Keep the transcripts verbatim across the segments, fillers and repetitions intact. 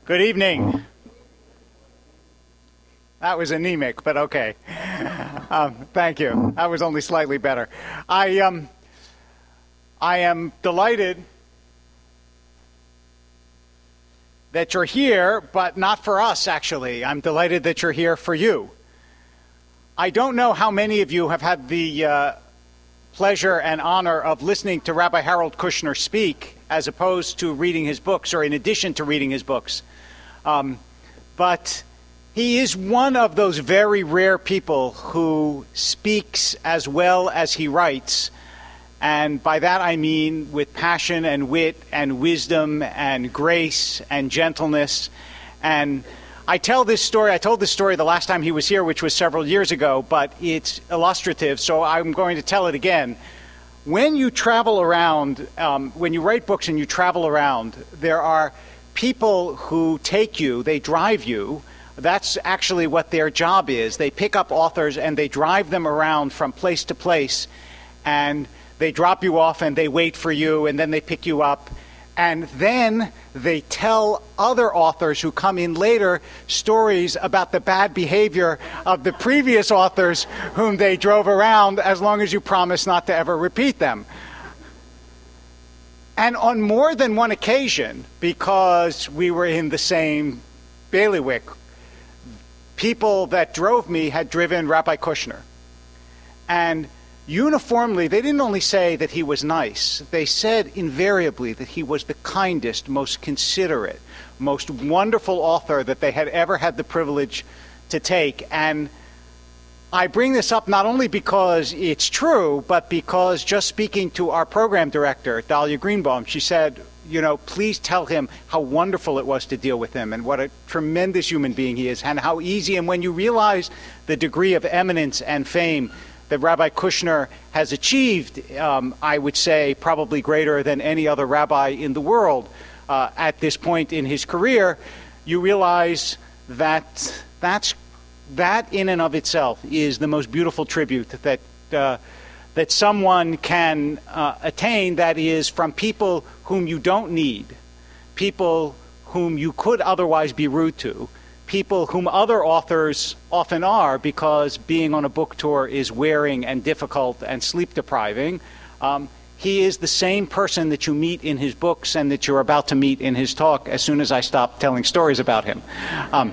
Good evening. That was anemic, but okay. Um, thank you. That was only slightly better. I um, I am delighted that you're here, but not for us, actually. I'm delighted that you're here for you. I don't know how many of you have had the uh, pleasure and honor of listening to Rabbi Harold Kushner speak, as opposed to reading his books, or in addition to reading his books. Um, but he is one of those very rare people who speaks as well as he writes. And by that I mean with passion and wit and wisdom and grace and gentleness. And I tell this story, I told this story the last time he was here, which was several years ago, but it's illustrative, so I'm going to tell it again. When you travel around, um, when you write books and you travel around, there are people who take you, they drive you. That's actually what their job is. They pick up authors and they drive them around from place to place, and they drop you off and they wait for you, and then they pick you up. And then they tell other authors who come in later stories about the bad behavior of the previous authors whom they drove around, as long as you promise not to ever repeat them. And on more than one occasion, because we were in the same bailiwick, people that drove me had driven Rabbi Kushner. And uniformly, they didn't only say that he was nice, they said invariably that he was the kindest, most considerate, most wonderful author that they had ever had the privilege to take. And I bring this up not only because it's true, but because just speaking to our program director, Dahlia Greenbaum, she said, you know, please tell him how wonderful it was to deal with him and what a tremendous human being he is, and how easy. And when you realize the degree of eminence and fame that Rabbi Kushner has achieved, um, I would say probably greater than any other rabbi in the world uh, at this point in his career, you realize that that's, that in and of itself is the most beautiful tribute that uh, that someone can uh, attain, that is from people whom you don't need, people whom you could otherwise be rude to, people whom other authors often are, because being on a book tour is wearing and difficult and sleep depriving. Um, he is the same person that you meet in his books and that you're about to meet in his talk as soon as I stop telling stories about him. Um,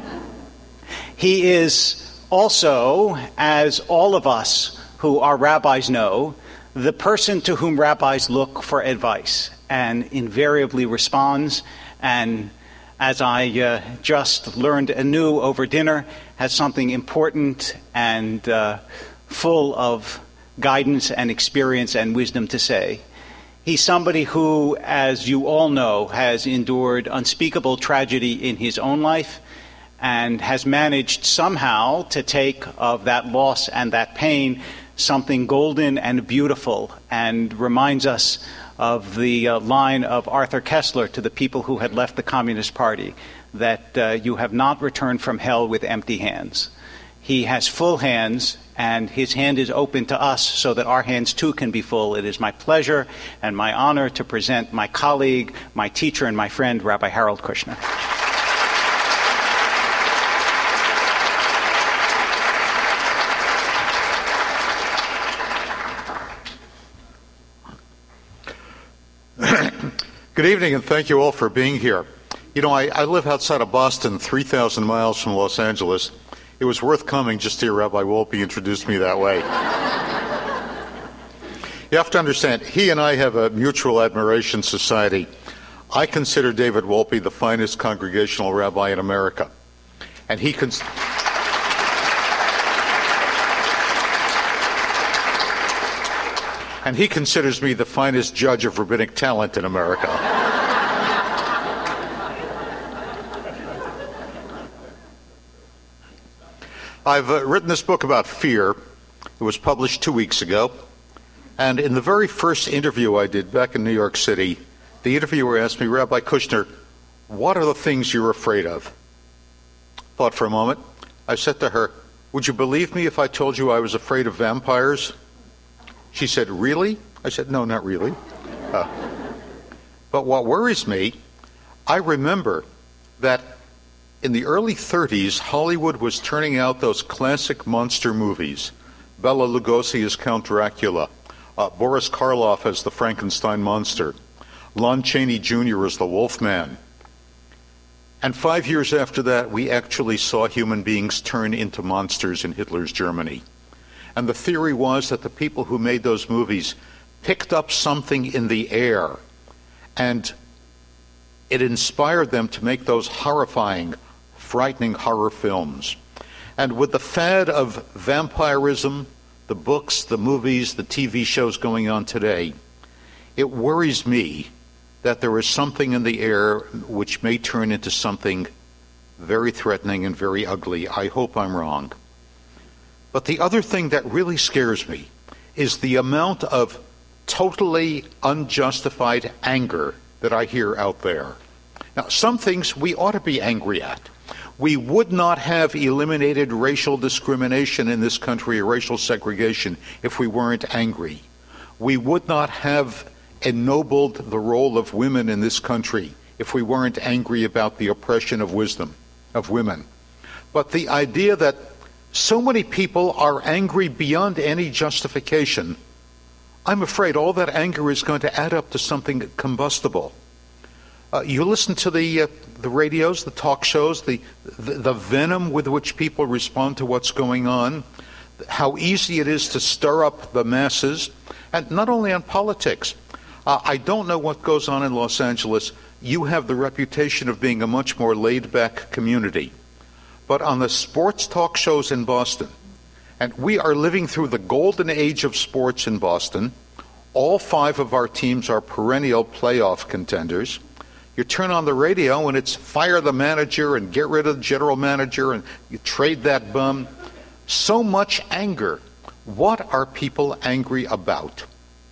he is also, as all of us who are rabbis know, the person to whom rabbis look for advice, and invariably responds, and as I uh, just learned anew over dinner, has something important and uh, full of guidance and experience and wisdom to say. He's somebody who, as you all know, has endured unspeakable tragedy in his own life and has managed somehow to take of that loss and that pain something golden and beautiful, and reminds us of the uh, line of Arthur Koestler to the people who had left the Communist Party, that uh, you have not returned from hell with empty hands. He has full hands, and his hand is open to us so that our hands too can be full. It is my pleasure and my honor to present my colleague, my teacher, and my friend, Rabbi Harold Kushner. Good evening, and thank you all for being here. You know, I, I live outside of Boston, three thousand miles from Los Angeles. It was worth coming just to hear Rabbi Wolpe introduce me that way. You have to understand, he and I have a mutual admiration society. I consider David Wolpe the finest congregational rabbi in America. And he cons- And he considers me the finest judge of rabbinic talent in America. I've uh, written this book about fear. It was published two weeks ago. And in the very first interview I did back in New York City, the interviewer asked me, Rabbi Kushner, what are the things you're afraid of? Thought for a moment. I said to her, would you believe me if I told you I was afraid of vampires? She said, really? I said, no, not really. Uh, but what worries me, I remember that In the early thirties, Hollywood was turning out those classic monster movies. Bela Lugosi as Count Dracula, uh, Boris Karloff as the Frankenstein monster, Lon Chaney Junior as the Wolfman. And five years after that, we actually saw human beings turn into monsters in Hitler's Germany. And the theory was that the people who made those movies picked up something in the air, and it inspired them to make those horrifying, frightening horror films. And with the fad of vampirism, the books, the movies, the T V shows going on today, it worries me that there is something in the air which may turn into something very threatening and very ugly. I hope I'm wrong. But the other thing that really scares me is the amount of totally unjustified anger that I hear out there. Now, some things we ought to be angry at. We would not have eliminated racial discrimination in this country, or racial segregation, if we weren't angry. We would not have ennobled the role of women in this country if we weren't angry about the oppression of wisdom, of women. But the idea that so many people are angry beyond any justification, I'm afraid all that anger is going to add up to something combustible. Uh, you listen to the uh, the radios, the talk shows, the, the the venom with which people respond to what's going on, how easy it is to stir up the masses, and not only on politics. Uh, I don't know what goes on in Los Angeles. You have the reputation of being a much more laid-back community. But on the sports talk shows in Boston, and we are living through the golden age of sports in Boston, all five of our teams are perennial playoff contenders. You turn on the radio and it's fire the manager and get rid of the general manager and you trade that bum. So much anger. What are people angry about?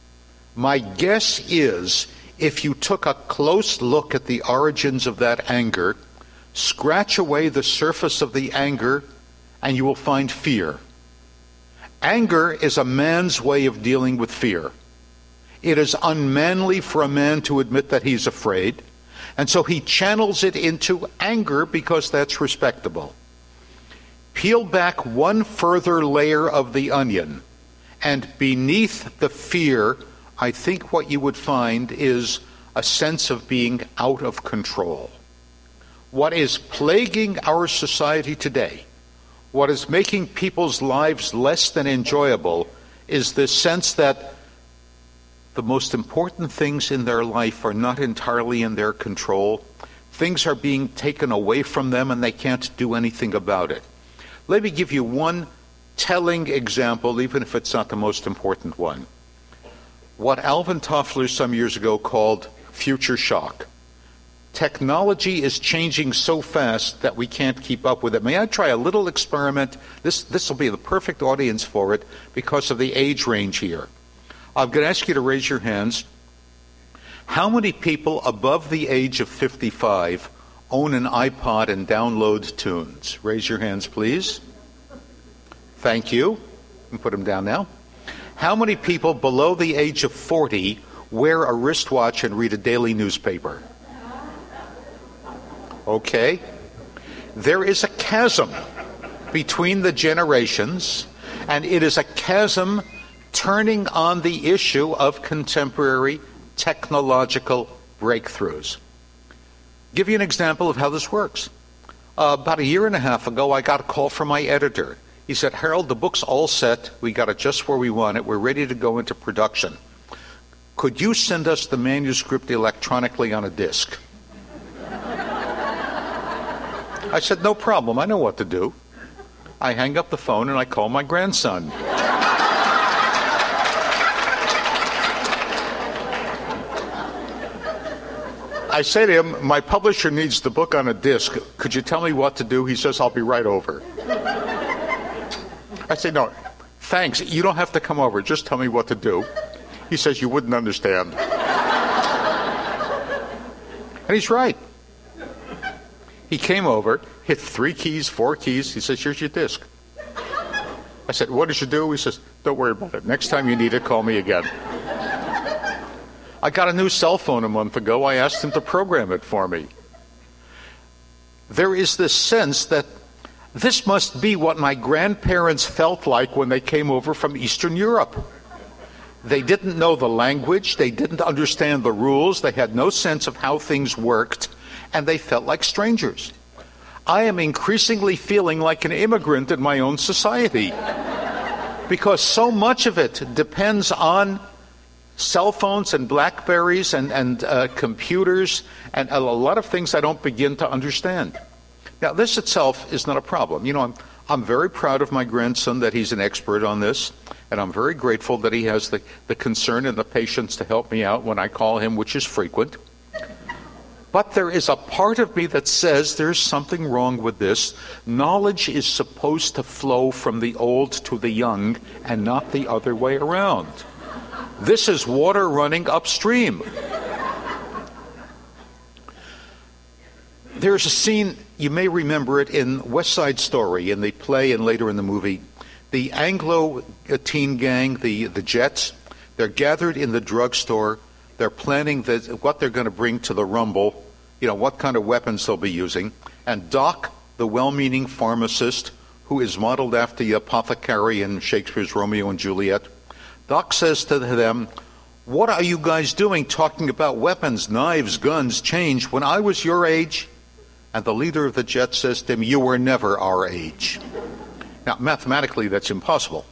My guess is if you took a close look at the origins of that anger, scratch away the surface of the anger, and you will find fear. Anger is a man's way of dealing with fear. It is unmanly for a man to admit that he's afraid, and so he channels it into anger because that's respectable. Peel back one further layer of the onion, and beneath the fear, I think what you would find is a sense of being out of control. What is plaguing our society today, what is making people's lives less than enjoyable, is this sense that the most important things in their life are not entirely in their control. Things are being taken away from them and they can't do anything about it. Let me give you one telling example, even if it's not the most important one. What Alvin Toffler some years ago called future shock. Technology is changing so fast that we can't keep up with it. May I try a little experiment? This this will be the perfect audience for it because of the age range here. I'm going to ask you to raise your hands. How many people above the age of fifty-five own an iPod and download tunes? Raise your hands, please. Thank you. You can put them down now. How many people below the age of forty wear a wristwatch and read a daily newspaper? Okay. There is a chasm between the generations, and it is a chasm turning on the issue of contemporary technological breakthroughs. Give you an example of how this works. Uh, about a year and a half ago, I got a call from my editor. He said, Harold, the book's all set. We got it just where we want it. We're ready to go into production. Could you send us the manuscript electronically on a disc? I said, no problem. I know what to do. I hang up the phone and I call my grandson. I say to him, my publisher needs the book on a disc. Could you tell me what to do? He says, I'll be right over. I say, no, thanks. You don't have to come over. Just tell me what to do. He says, you wouldn't understand. And he's right. He came over, hit three keys, four keys. He says, here's your disc. I said, what did you do? He says, don't worry about it. Next time you need it, call me again. I got a new cell phone a month ago. I asked him to program it for me. there is this sense that this must be what my grandparents felt like when they came over from Eastern Europe. They didn't know the language, they didn't understand the rules, they had no sense of how things worked, and they felt like strangers. I am increasingly feeling like an immigrant in my own society because so much of it depends on cell phones and Blackberries and, and uh, computers and a lot of things I don't begin to understand. Now, this itself is not a problem. You know, I'm, I'm very proud of my grandson that he's an expert on this, and I'm very grateful that he has the, the concern and the patience to help me out when I call him, which is frequent. But there is a part of me that says there's something wrong with this. Knowledge is supposed to flow from the old to the young and not the other way around. This is water running upstream. There's a scene, you may remember it, in West Side Story, in the play and later in the movie. The Anglo teen gang, the, the Jets, they're gathered in the drugstore. They're planning the, what they're going to bring to the Rumble, you know, what kind of weapons they'll be using. And Doc, the well-meaning pharmacist, who is modeled after the apothecary in Shakespeare's Romeo and Juliet, Doc says to them, "What are you guys doing talking about weapons, knives, guns, change, when I was your age?" And the leader of the Jets says to him, "You were never our age." Now, mathematically, that's impossible.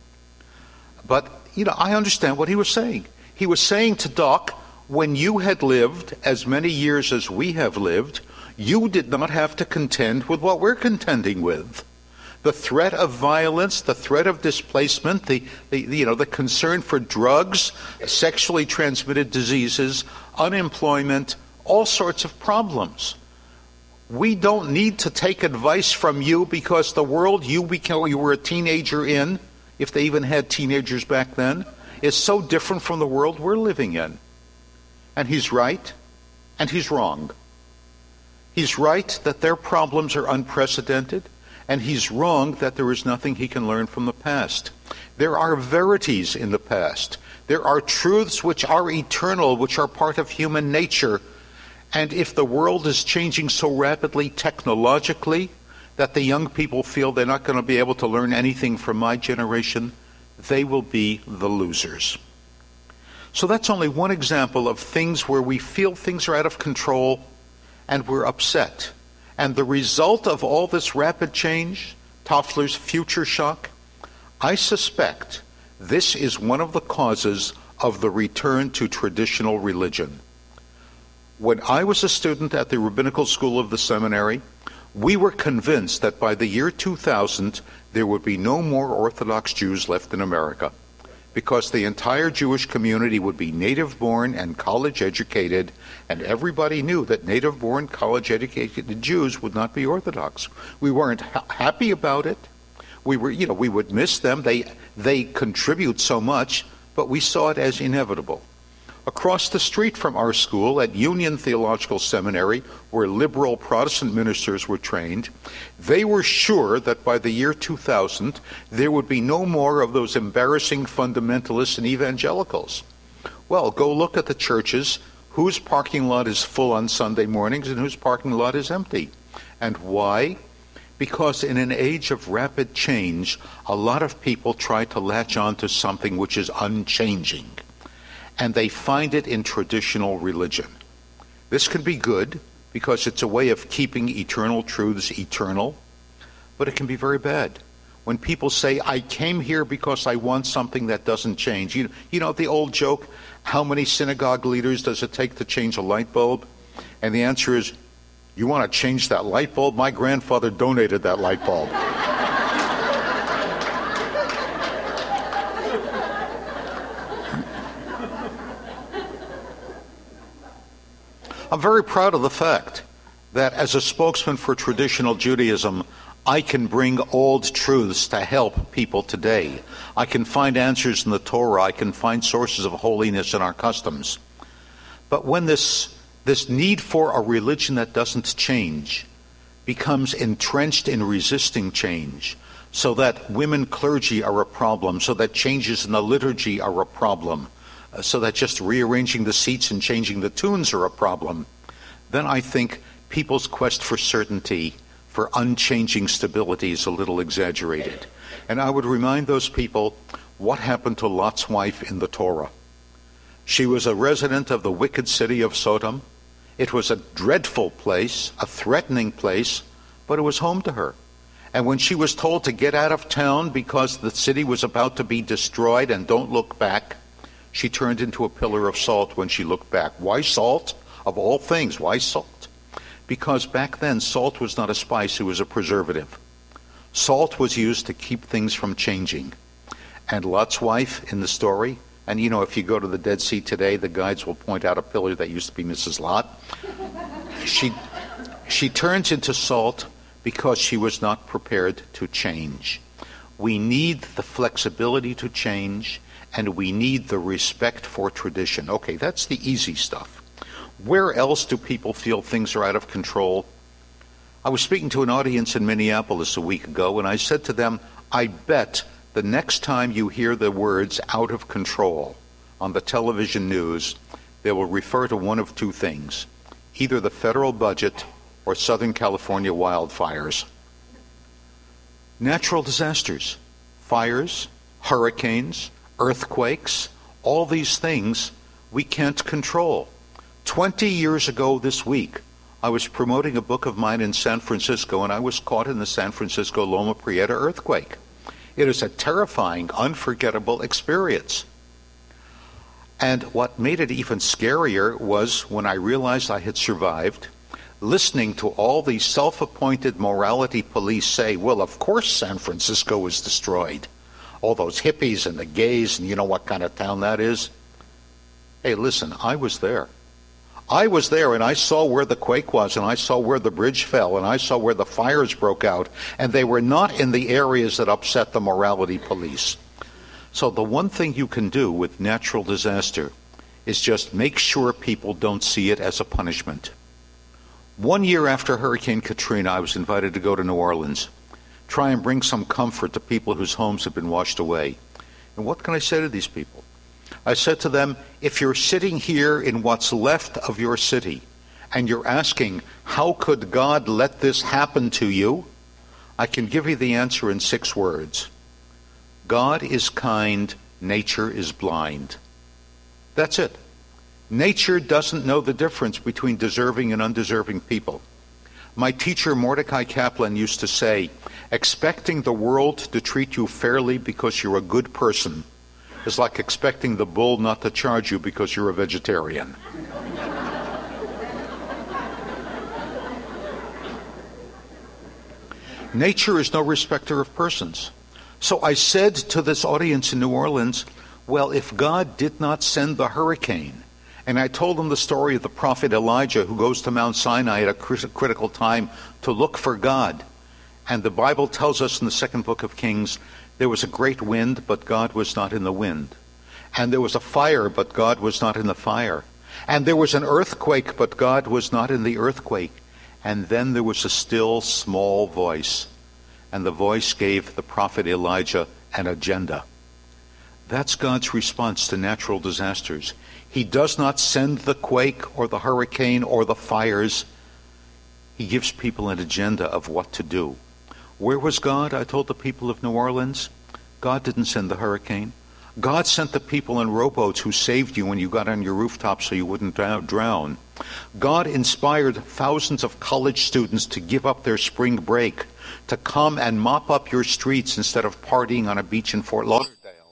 But, you know, I understand what he was saying. He was saying to Doc, when you had lived as many years as we have lived, you did not have to contend with what we're contending with. The threat of violence, the threat of displacement, the, the you know, the concern for drugs, sexually transmitted diseases, unemployment, all sorts of problems. We don't need to take advice from you because the world you became, you were a teenager in, if they even had teenagers back then, is so different from the world we're living in. And he's right, and he's wrong. He's right that their problems are unprecedented, and he's wrong that there is nothing he can learn from the past. There are verities in the past. There are truths which are eternal, which are part of human nature. And if the world is changing so rapidly technologically that the young people feel they're not going to be able to learn anything from my generation, they will be the losers. So that's only one example of things where we feel things are out of control and we're upset. And the result of all this rapid change, Toffler's future shock, I suspect this is one of the causes of the return to traditional religion. When I was a student at the Rabbinical School of the Seminary, we were convinced that by the year two thousand, there would be no more Orthodox Jews left in America, because the entire Jewish community would be native-born and college-educated, and everybody knew that native-born, college-educated Jews would not be Orthodox. We weren't ha- happy about it. We were, you know, we would miss them. They, they contribute so much, but we saw it as inevitable. Across the street from our school at Union Theological Seminary, where liberal Protestant ministers were trained, they were sure that by the year two thousand, there would be no more of those embarrassing fundamentalists and evangelicals. Well, go look at the churches whose parking lot is full on Sunday mornings and whose parking lot is empty. And why? Because in an age of rapid change, a lot of people try to latch on to something which is unchanging. And they find it in traditional religion. This can be good because it's a way of keeping eternal truths eternal, but it can be very bad. When people say, I came here because I want something that doesn't change. You, you know the old joke, how many synagogue leaders does it take to change a light bulb? And the answer is, you want to change that light bulb? My grandfather donated that light bulb. I'm very proud of the fact that as a spokesman for traditional Judaism, I can bring old truths to help people today. I can find answers in the Torah. I can find sources of holiness in our customs. But when this, this need for a religion that doesn't change becomes entrenched in resisting change, so that women clergy are a problem, so that changes in the liturgy are a problem, so that just rearranging the seats and changing the tunes are a problem, then I think people's quest for certainty, for unchanging stability is a little exaggerated. And I would remind those people what happened to Lot's wife in the Torah. She was a resident of the wicked city of Sodom. It was a dreadful place, a threatening place, but it was home to her. And when she was told to get out of town because the city was about to be destroyed and don't look back, she turned into a pillar of salt when she looked back. Why salt? Of all things, why salt? Because back then, salt was not a spice, it was a preservative. Salt was used to keep things from changing. And Lot's wife in the story, and you know, if you go to the Dead Sea today, the guides will point out a pillar that used to be Missus Lot. She, she turns into salt because she was not prepared to change. We need the flexibility to change, and we need the respect for tradition. Okay, that's the easy stuff. Where else do people feel things are out of control? I was speaking to an audience in Minneapolis a week ago, and I said to them, I bet the next time you hear the words out of control on the television news, they will refer to one of two things, either the federal budget or Southern California wildfires. Natural disasters, fires, hurricanes, earthquakes, all these things we can't control. Twenty years ago this week, I was promoting a book of mine in San Francisco, and I was caught in the San Francisco Loma Prieta earthquake. It is a terrifying, unforgettable experience. And what made it even scarier was when I realized I had survived, listening to all these self-appointed morality police say, well, of course San Francisco was destroyed. All those hippies and the gays, and you know what kind of town that is? Hey, listen, I was there. I was there, and I saw where the quake was, and I saw where the bridge fell, and I saw where the fires broke out, and they were not in the areas that upset the morality police. So the one thing you can do with natural disaster is just make sure people don't see it as a punishment. One year after Hurricane Katrina, I was invited to go to New Orleans, try and bring some comfort to people whose homes had been washed away. And what can I say to these people? I said to them, if you're sitting here in what's left of your city and you're asking, how could God let this happen to you? I can give you the answer in six words. God is kind, nature is blind. That's it. Nature doesn't know the difference between deserving and undeserving people. My teacher, Mordecai Kaplan, used to say, expecting the world to treat you fairly because you're a good person is like expecting the bull not to charge you because you're a vegetarian. Nature is no respecter of persons. So I said to this audience in New Orleans, well, if God did not send the hurricane, and I told them the story of the prophet Elijah who goes to Mount Sinai at a critical time to look for God. And the Bible tells us in the second book of Kings, there was a great wind, but God was not in the wind. And there was a fire, but God was not in the fire. And there was an earthquake, but God was not in the earthquake. And then there was a still, small voice. And the voice gave the prophet Elijah an agenda. That's God's response to natural disasters. He does not send the quake or the hurricane or the fires. He gives people an agenda of what to do. Where was God? I told the people of New Orleans. God didn't send the hurricane. God sent the people in rowboats who saved you when you got on your rooftop so you wouldn't drown. God inspired thousands of college students to give up their spring break, to come and mop up your streets instead of partying on a beach in Fort Lauderdale.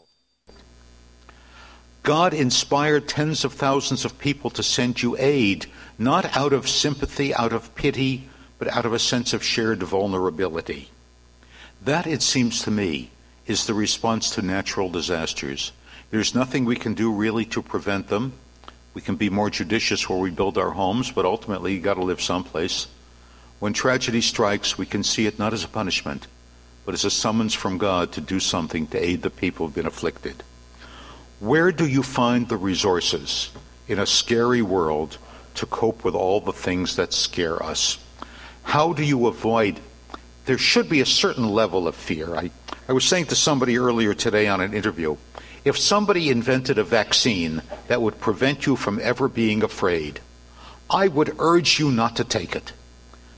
God inspired tens of thousands of people to send you aid, not out of sympathy, out of pity, but out of a sense of shared vulnerability. That, it seems to me, is the response to natural disasters. There's nothing we can do really to prevent them. We can be more judicious where we build our homes, but ultimately you've got to live someplace. When tragedy strikes, we can see it not as a punishment, but as a summons from God to do something to aid the people who've been afflicted. Where do you find the resources in a scary world to cope with all the things that scare us? How do you avoid? There should be a certain level of fear. I, I was saying to somebody earlier today on an interview, if somebody invented a vaccine that would prevent you from ever being afraid, I would urge you not to take it.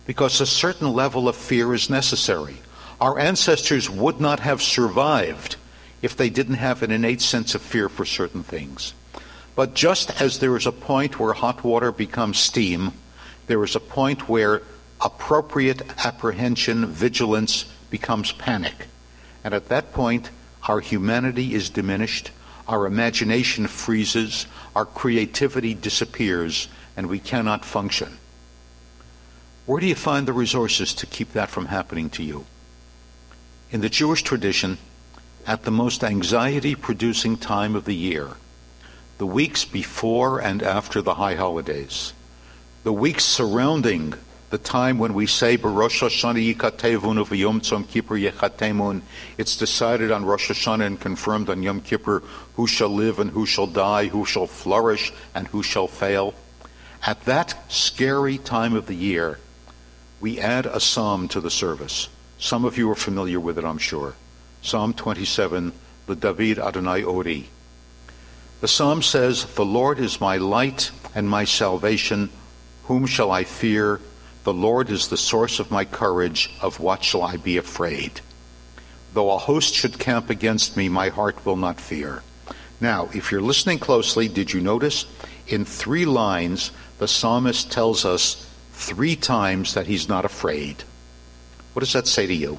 because a certain level of fear is necessary. Our ancestors would not have survived if they didn't have an innate sense of fear for certain things. But just as there is a point where hot water becomes steam, there is a point where appropriate apprehension, vigilance, becomes panic. And at that point, our humanity is diminished, our imagination freezes, our creativity disappears, and we cannot function. Where do you find the resources to keep that from happening to you? In the Jewish tradition, at the most anxiety-producing time of the year, the weeks before and after the high holidays, the weeks surrounding the time when we say B'Rosh Hashanah Yikatevun Uv'Yom Tzom Kippur Yechatemun, it's decided on Rosh Hashanah and confirmed on Yom Kippur who shall live and who shall die, who shall flourish and who shall fail. At that scary time of the year, we add a psalm to the service. Some of you are familiar with it, I'm sure. Psalm twenty-seven, the David Adonai Ori. The psalm says, "The Lord is my light and my salvation. Whom shall I fear? The Lord is the source of my courage. Of what shall I be afraid? Though a host should camp against me, my heart will not fear." Now, if you're listening closely, did you notice in three lines the psalmist tells us three times that he's not afraid? What does that say to you?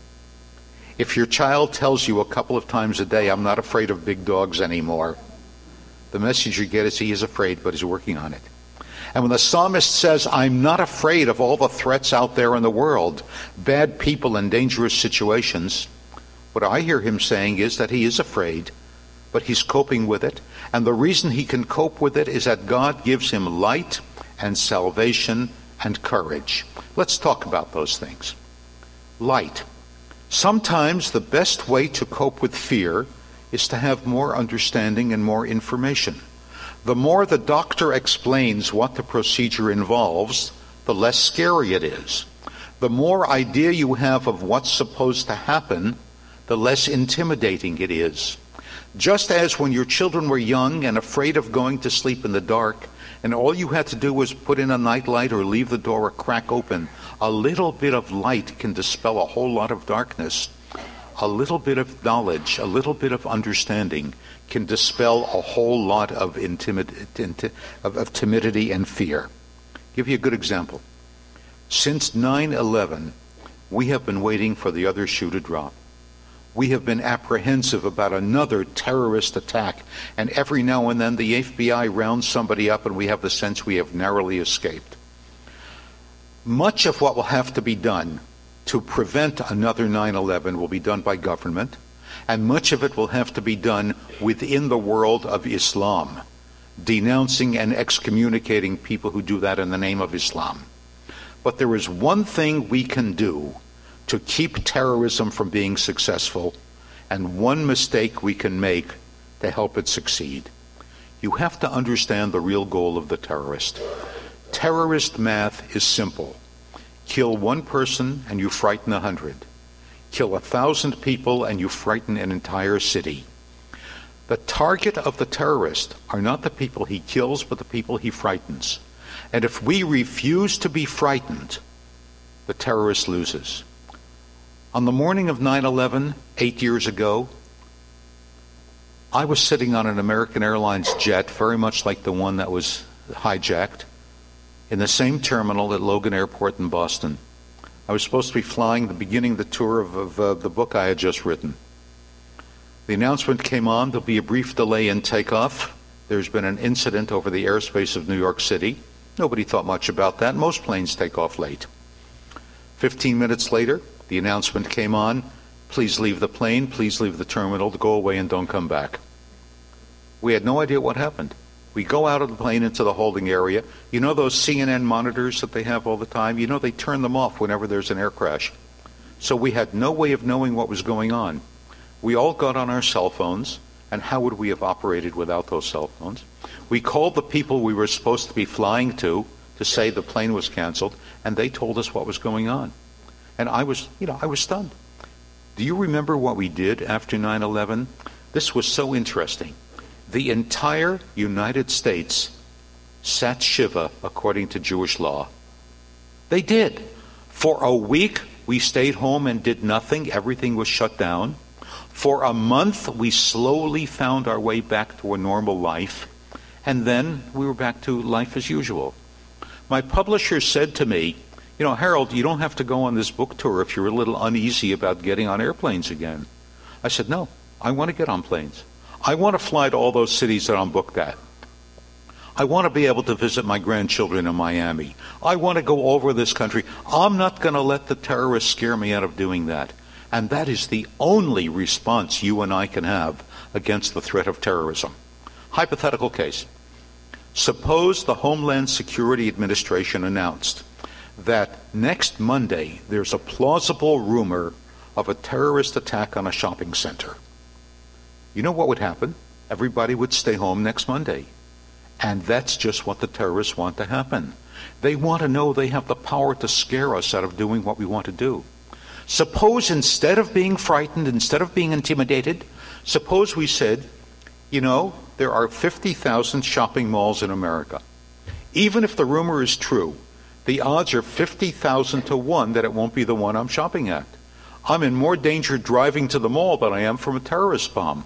If your child tells you a couple of times a day, "I'm not afraid of big dogs anymore," the message you get is he is afraid, but he's working on it. And when the psalmist says, "I'm not afraid of all the threats out there in the world, bad people and dangerous situations," what I hear him saying is that he is afraid, but he's coping with it. And the reason he can cope with it is that God gives him light and salvation and courage. Let's talk about those things. Light. Sometimes the best way to cope with fear is to have more understanding and more information. The more the doctor explains what the procedure involves, the less scary it is. The more idea you have of what's supposed to happen, the less intimidating it is. Just as when your children were young and afraid of going to sleep in the dark, and all you had to do was put in a nightlight or leave the door a crack open, a little bit of light can dispel a whole lot of darkness. A little bit of knowledge, a little bit of understanding can dispel a whole lot of, intimid- of, of timidity and fear. I'll give you a good example. Since nine eleven, we have been waiting for the other shoe to drop. We have been apprehensive about another terrorist attack, and every now and then the F B I rounds somebody up and we have the sense we have narrowly escaped. Much of what will have to be done to prevent another nine eleven will be done by government, and much of it will have to be done within the world of Islam, denouncing and excommunicating people who do that in the name of Islam. But there is one thing we can do to keep terrorism from being successful, and one mistake we can make to help it succeed. You have to understand the real goal of the terrorist. Terrorist math is simple. Kill one person and you frighten a hundred. Kill a thousand people and you frighten an entire city. The target of the terrorist are not the people he kills, but the people he frightens. And if we refuse to be frightened, the terrorist loses. On the morning of nine eleven, eight years ago, I was sitting on an American Airlines jet, very much like the one that was hijacked, in the same terminal at Logan Airport in Boston. I was supposed to be flying, the beginning of the tour of, of uh, the book I had just written. The announcement came on, there'll be a brief delay in takeoff. There's been an incident over the airspace of New York City. Nobody thought much about that. Most planes take off late. Fifteen minutes later, the announcement came on, please leave the plane, please leave the terminal, go away and don't come back. We had no idea what happened. We go out of the plane into the holding area. You know those C N N monitors that they have all the time? You know they turn them off whenever there's an air crash. So we had no way of knowing what was going on. We all got on our cell phones, and how would we have operated without those cell phones? We called the people we were supposed to be flying to to say the plane was canceled, and they told us what was going on. And I was, you know, I was stunned. Do you remember what we did after nine eleven? This was so interesting. The entire United States sat Shiva according to Jewish law. They did. For a week, we stayed home and did nothing. Everything was shut down. For a month, we slowly found our way back to a normal life. And then we were back to life as usual. My publisher said to me, you know, Harold, you don't have to go on this book tour if you're a little uneasy about getting on airplanes again. I said, no, I want to get on planes. I want to fly to all those cities that I'm booked at. I want to be able to visit my grandchildren in Miami. I want to go over this country. I'm not going to let the terrorists scare me out of doing that. And that is the only response you and I can have against the threat of terrorism. Hypothetical case. Suppose the Homeland Security Administration announced that next Monday there's a plausible rumor of a terrorist attack on a shopping center. You know what would happen? Everybody would stay home next Monday. And that's just what the terrorists want to happen. They want to know they have the power to scare us out of doing what we want to do. Suppose instead of being frightened, instead of being intimidated, suppose we said, you know, there are fifty thousand shopping malls in America. Even if the rumor is true, the odds are fifty thousand to one that it won't be the one I'm shopping at. I'm in more danger driving to the mall than I am from a terrorist bomb.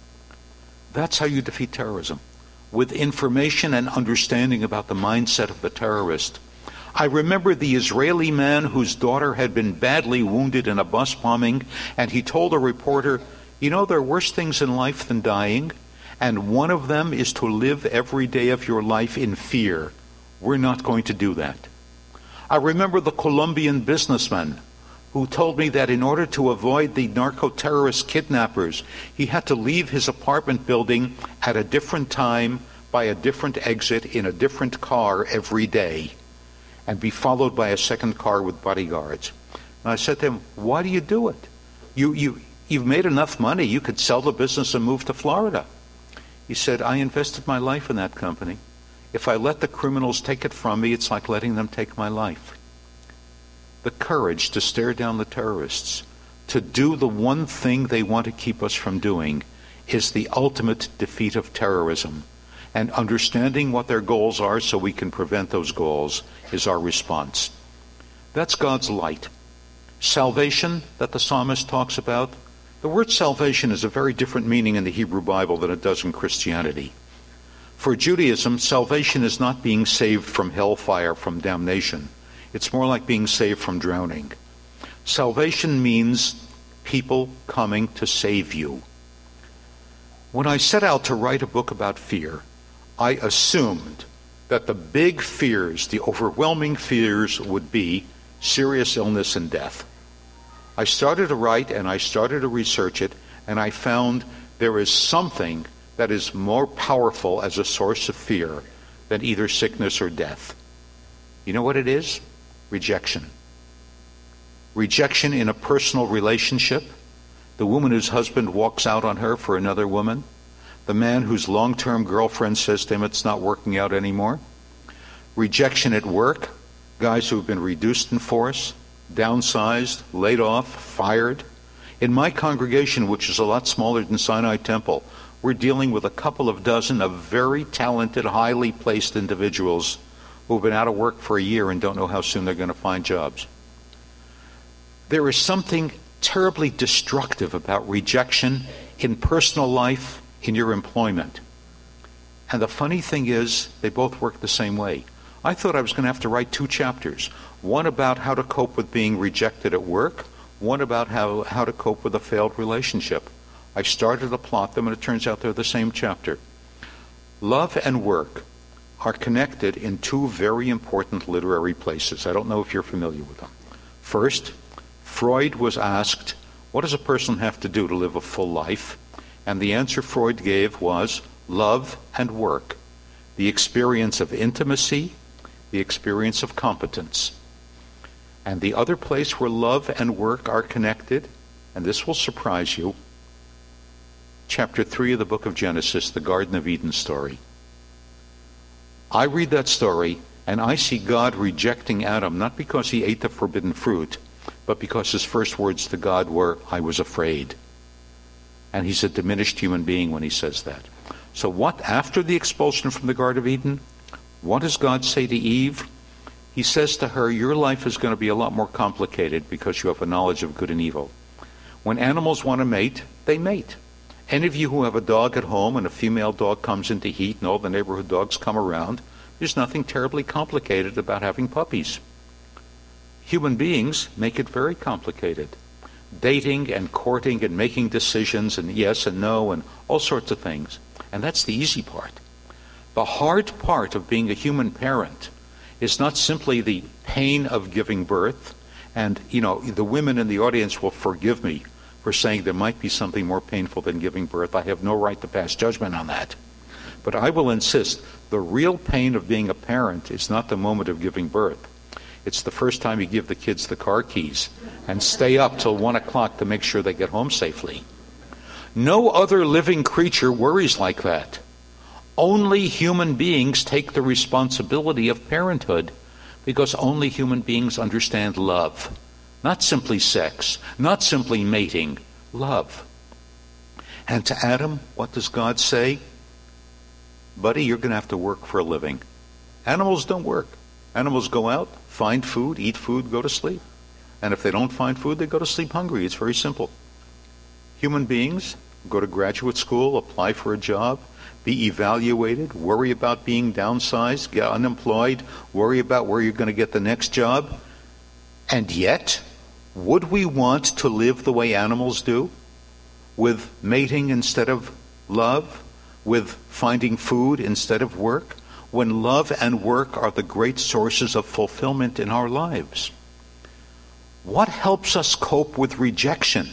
That's how you defeat terrorism, with information and understanding about the mindset of the terrorist. I remember the Israeli man whose daughter had been badly wounded in a bus bombing, and he told a reporter, you know, there are worse things in life than dying, and one of them is to live every day of your life in fear. We're not going to do that. I remember the Colombian businessman who told me that in order to avoid the narco-terrorist kidnappers, he had to leave his apartment building at a different time by a different exit in a different car every day and be followed by a second car with bodyguards. And I said to him, why do you do it? You, you, you've made enough money. You could sell the business and move to Florida. He said, I invested my life in that company. If I let the criminals take it from me, it's like letting them take my life. The courage to stare down the terrorists, to do the one thing they want to keep us from doing, is the ultimate defeat of terrorism. And understanding what their goals are so we can prevent those goals is our response. That's God's light. Salvation that the psalmist talks about, the word salvation is a very different meaning in the Hebrew Bible than it does in Christianity. For Judaism, salvation is not being saved from hellfire, from damnation. It's more like being saved from drowning. Salvation means people coming to save you. When I set out to write a book about fear, I assumed that the big fears, the overwhelming fears, would be serious illness and death. I started to write and I started to research it, and I found there is something that is more powerful as a source of fear than either sickness or death. You know what it is? Rejection. Rejection in a personal relationship. The woman whose husband walks out on her for another woman. The man whose long-term girlfriend says to him it's not working out anymore. Rejection at work. Guys who have been reduced in force, downsized, laid off, fired. In my congregation, which is a lot smaller than Sinai Temple, we're dealing with a couple of dozen of very talented, highly placed individuals who've been out of work for a year and don't know how soon they're going to find jobs. There is something terribly destructive about rejection in personal life, in your employment. And the funny thing is, they both work the same way. I thought I was going to have to write two chapters, one about how to cope with being rejected at work, one about how, how to cope with a failed relationship. I started to plot them, and it turns out they're the same chapter. Love and work are connected in two very important literary places. I don't know if you're familiar with them. First, Freud was asked, what does a person have to do to live a full life? And the answer Freud gave was love and work, the experience of intimacy, the experience of competence. And the other place where love and work are connected, and this will surprise you, chapter three of the book of Genesis, the Garden of Eden story. I read that story, and I see God rejecting Adam, not because he ate the forbidden fruit, but because his first words to God were, I was afraid. And he's a diminished human being when he says that. So what, after the expulsion from the Garden of Eden, what does God say to Eve? He says to her, your life is going to be a lot more complicated because you have a knowledge of good and evil. When animals want to mate, they mate. Any of you who have a dog at home and a female dog comes into heat and all the neighborhood dogs come around, there's nothing terribly complicated about having puppies. Human beings make it very complicated. Dating and courting and making decisions and yes and no and all sorts of things. And that's the easy part. The hard part of being a human parent is not simply the pain of giving birth, and, you know, the women in the audience will forgive me for saying there might be something more painful than giving birth. I have no right to pass judgment on that. But I will insist, the real pain of being a parent is not the moment of giving birth. It's the first time you give the kids the car keys and stay up till one o'clock to make sure they get home safely. No other living creature worries like that. Only human beings take the responsibility of parenthood because only human beings understand love. Not simply sex, not simply mating, love. And to Adam, what does God say? Buddy, you're going to have to work for a living. Animals don't work. Animals go out, find food, eat food, go to sleep. And if they don't find food, they go to sleep hungry. It's very simple. Human beings go to graduate school, apply for a job, be evaluated, worry about being downsized, get unemployed, worry about where you're going to get the next job. And yet, would we want to live the way animals do? With mating instead of love? With finding food instead of work? When love and work are the great sources of fulfillment in our lives? What helps us cope with rejection?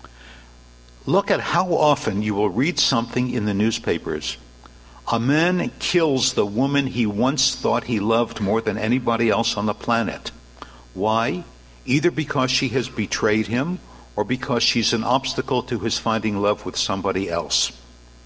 Look at how often you will read something in the newspapers. A man kills the woman he once thought he loved more than anybody else on the planet. Why? Either because she has betrayed him or because she's an obstacle to his finding love with somebody else.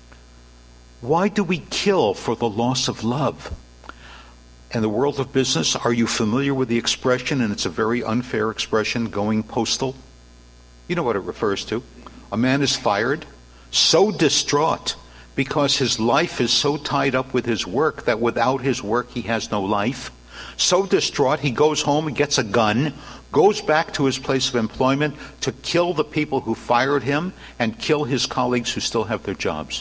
Why do we kill for the loss of love? In the world of business, are you familiar with the expression, and it's a very unfair expression, going postal? You know what it refers to. A man is fired, so distraught because his life is so tied up with his work that without his work he has no life. So distraught, he goes home and gets a gun, goes back to his place of employment to kill the people who fired him and kill his colleagues who still have their jobs.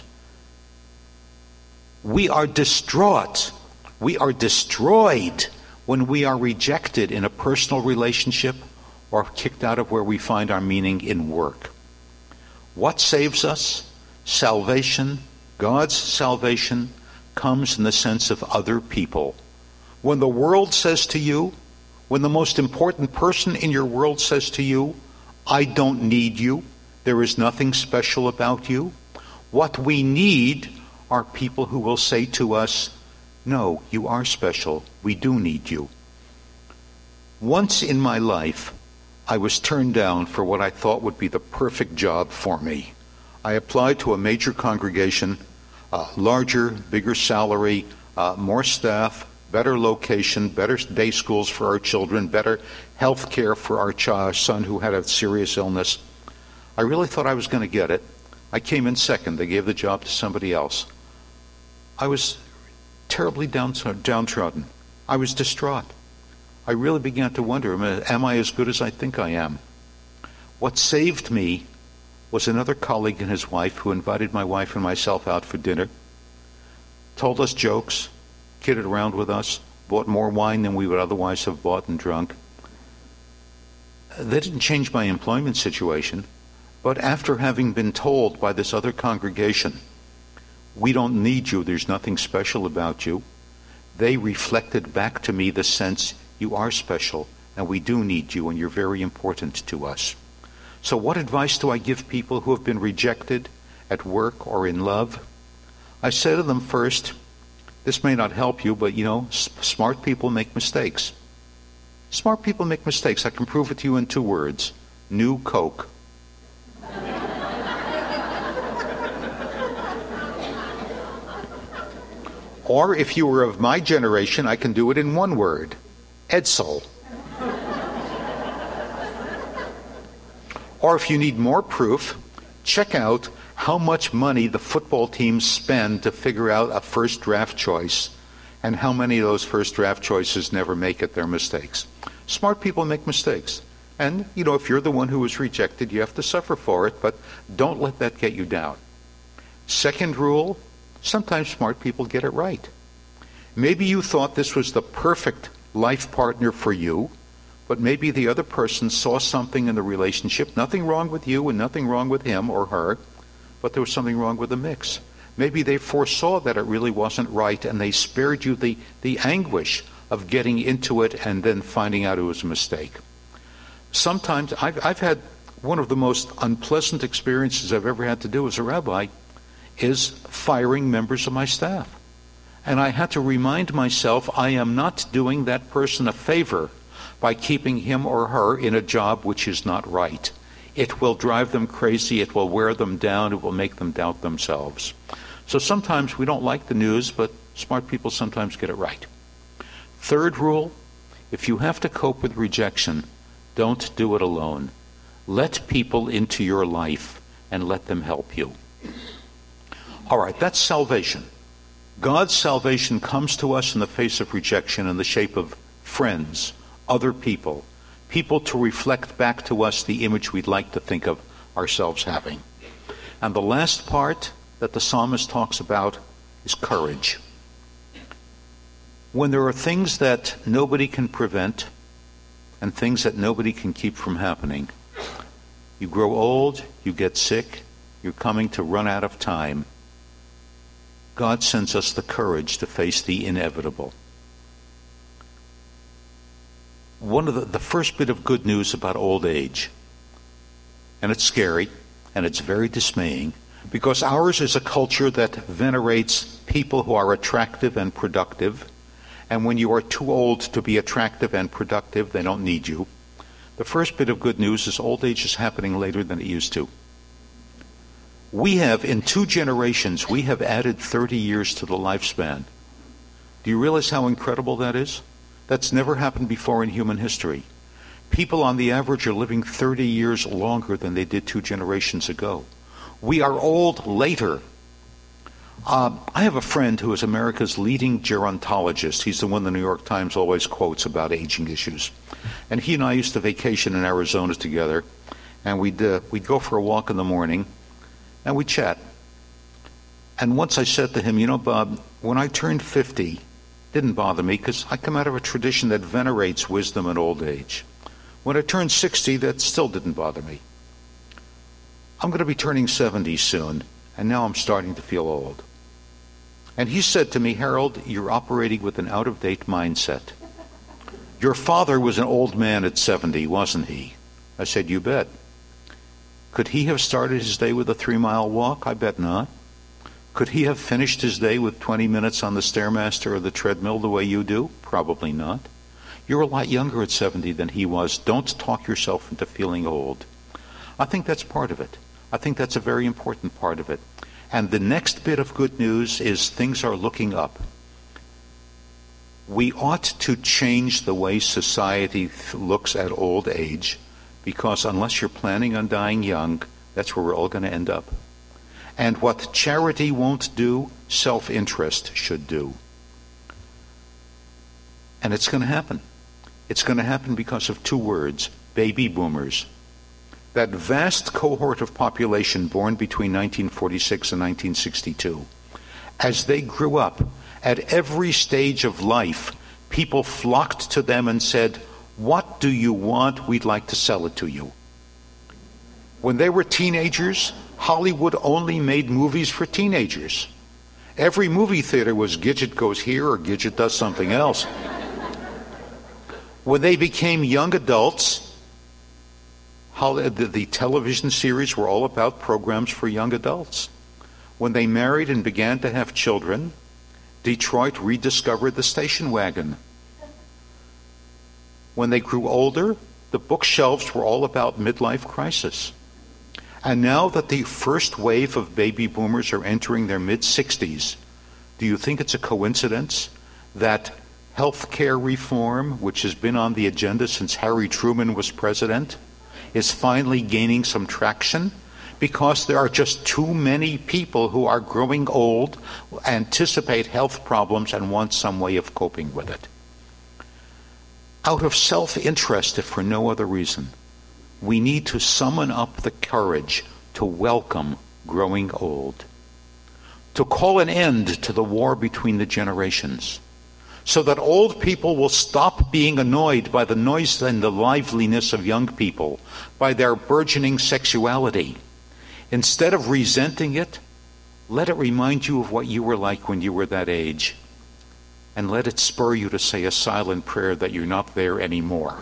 We are distraught. We are destroyed when we are rejected in a personal relationship or kicked out of where we find our meaning in work. What saves us? Salvation, God's salvation, comes in the sense of other people. When the world says to you, when the most important person in your world says to you, I don't need you, there is nothing special about you, what we need are people who will say to us, no, you are special, we do need you. Once in my life, I was turned down for what I thought would be the perfect job for me. I applied to a major congregation, uh, larger, bigger salary, uh, more staff, better location, better day schools for our children, better health care for our ch- son who had a serious illness. I really thought I was going to get it. I came in second. They gave the job to somebody else. I was terribly down, downtrodden. I was distraught. I really began to wonder, am I as good as I think I am? What saved me was another colleague and his wife who invited my wife and myself out for dinner, told us jokes, kidded around with us, bought more wine than we would otherwise have bought and drunk. They didn't change my employment situation, but after having been told by this other congregation, we don't need you, there's nothing special about you, they reflected back to me the sense, you are special, and we do need you, and you're very important to us. So what advice do I give people who have been rejected at work or in love? I say to them first, this may not help you, but you know, s- smart people make mistakes. Smart people make mistakes. I can prove it to you in two words. New Coke. Or if you were of my generation, I can do it in one word. Edsel. Or if you need more proof, check out how much money the football teams spend to figure out a first draft choice And how many of those first draft choices never make it? They're mistakes. Smart people make mistakes. And, you know, if you're the one who was rejected, you have to suffer for it, but don't let that get you down. Second rule, sometimes smart people get it right. Maybe you thought this was the perfect life partner for you, but maybe the other person saw something in the relationship, nothing wrong with you and nothing wrong with him or her, but there was something wrong with the mix. Maybe they foresaw that it really wasn't right, and they spared you the, the anguish of getting into it and then finding out it was a mistake. Sometimes I've, I've had one of the most unpleasant experiences I've ever had to do as a rabbi is firing members of my staff. And I had to remind myself I am not doing that person a favor by keeping him or her in a job which is not right. It will drive them crazy, it will wear them down, it will make them doubt themselves. So sometimes we don't like the news, but smart people sometimes get it right. Third rule, if you have to cope with rejection, don't do it alone. Let people into your life and let them help you. All right, that's salvation. God's salvation comes to us in the face of rejection in the shape of friends, other people, people to reflect back to us the image we'd like to think of ourselves having. And the last part that the psalmist talks about is courage. When there are things that nobody can prevent and things that nobody can keep from happening, you grow old, you get sick, you're coming to run out of time, God sends us the courage to face the inevitable. One of the, the first bit of good news about old age, and it's scary, and it's very dismaying, because ours is a culture that venerates people who are attractive and productive, and when you are too old to be attractive and productive, they don't need you. The first bit of good news is old age is happening later than it used to. We have, in two generations, we have added thirty years to the lifespan. Do you realize how incredible that is? That's never happened before in human history. People on the average are living thirty years longer than they did two generations ago. We are old later. Um, I have a friend who is America's leading gerontologist. He's the one the New York Times always quotes about aging issues. And he and I used to vacation in Arizona together, and we'd, uh, we'd go for a walk in the morning, and we'd chat. And once I said to him, you know, Bob, when I turned fifty, it didn't bother me because I come out of a tradition that venerates wisdom and old age. When I turned sixty, that still didn't bother me. I'm going to be turning seventy soon, and now I'm starting to feel old. And he said to me, Harold, you're operating with an out-of-date mindset. Your father was an old man at seventy, wasn't he? I said, you bet. Could he have started his day with a three-mile walk? I bet not. Could he have finished his day with twenty minutes on the Stairmaster or the treadmill the way you do? Probably not. You're a lot younger at seventy than he was. Don't talk yourself into feeling old. I think that's part of it. I think that's a very important part of it. And the next bit of good news is things are looking up. We ought to change the way society looks at old age, because unless you're planning on dying young, that's where we're all going to end up. And what charity won't do, self-interest should do. And it's going to happen. It's going to happen because of two words, baby boomers. That vast cohort of population born between nineteen forty-six and nineteen sixty-two, as they grew up, at every stage of life, people flocked to them and said, what do you want? We'd like to sell it to you. When they were teenagers, Hollywood only made movies for teenagers. Every movie theater was Gidget goes here or Gidget does something else. When they became young adults, how the, the television series were all about programs for young adults. When they married and began to have children, Detroit rediscovered the station wagon. When they grew older, the bookshelves were all about midlife crisis. And now that the first wave of baby boomers are entering their mid-sixties, do you think it's a coincidence that health care reform, which has been on the agenda since Harry Truman was president, is finally gaining some traction? because there are just too many people who are growing old, anticipate health problems, and want some way of coping with it. Out of self-interest, if for no other reason, we need to summon up the courage to welcome growing old, to call an end to the war between the generations, so that old people will stop being annoyed by the noise and the liveliness of young people, by their burgeoning sexuality. Instead of resenting it, let it remind you of what you were like when you were that age, and let it spur you to say a silent prayer that you're not there anymore.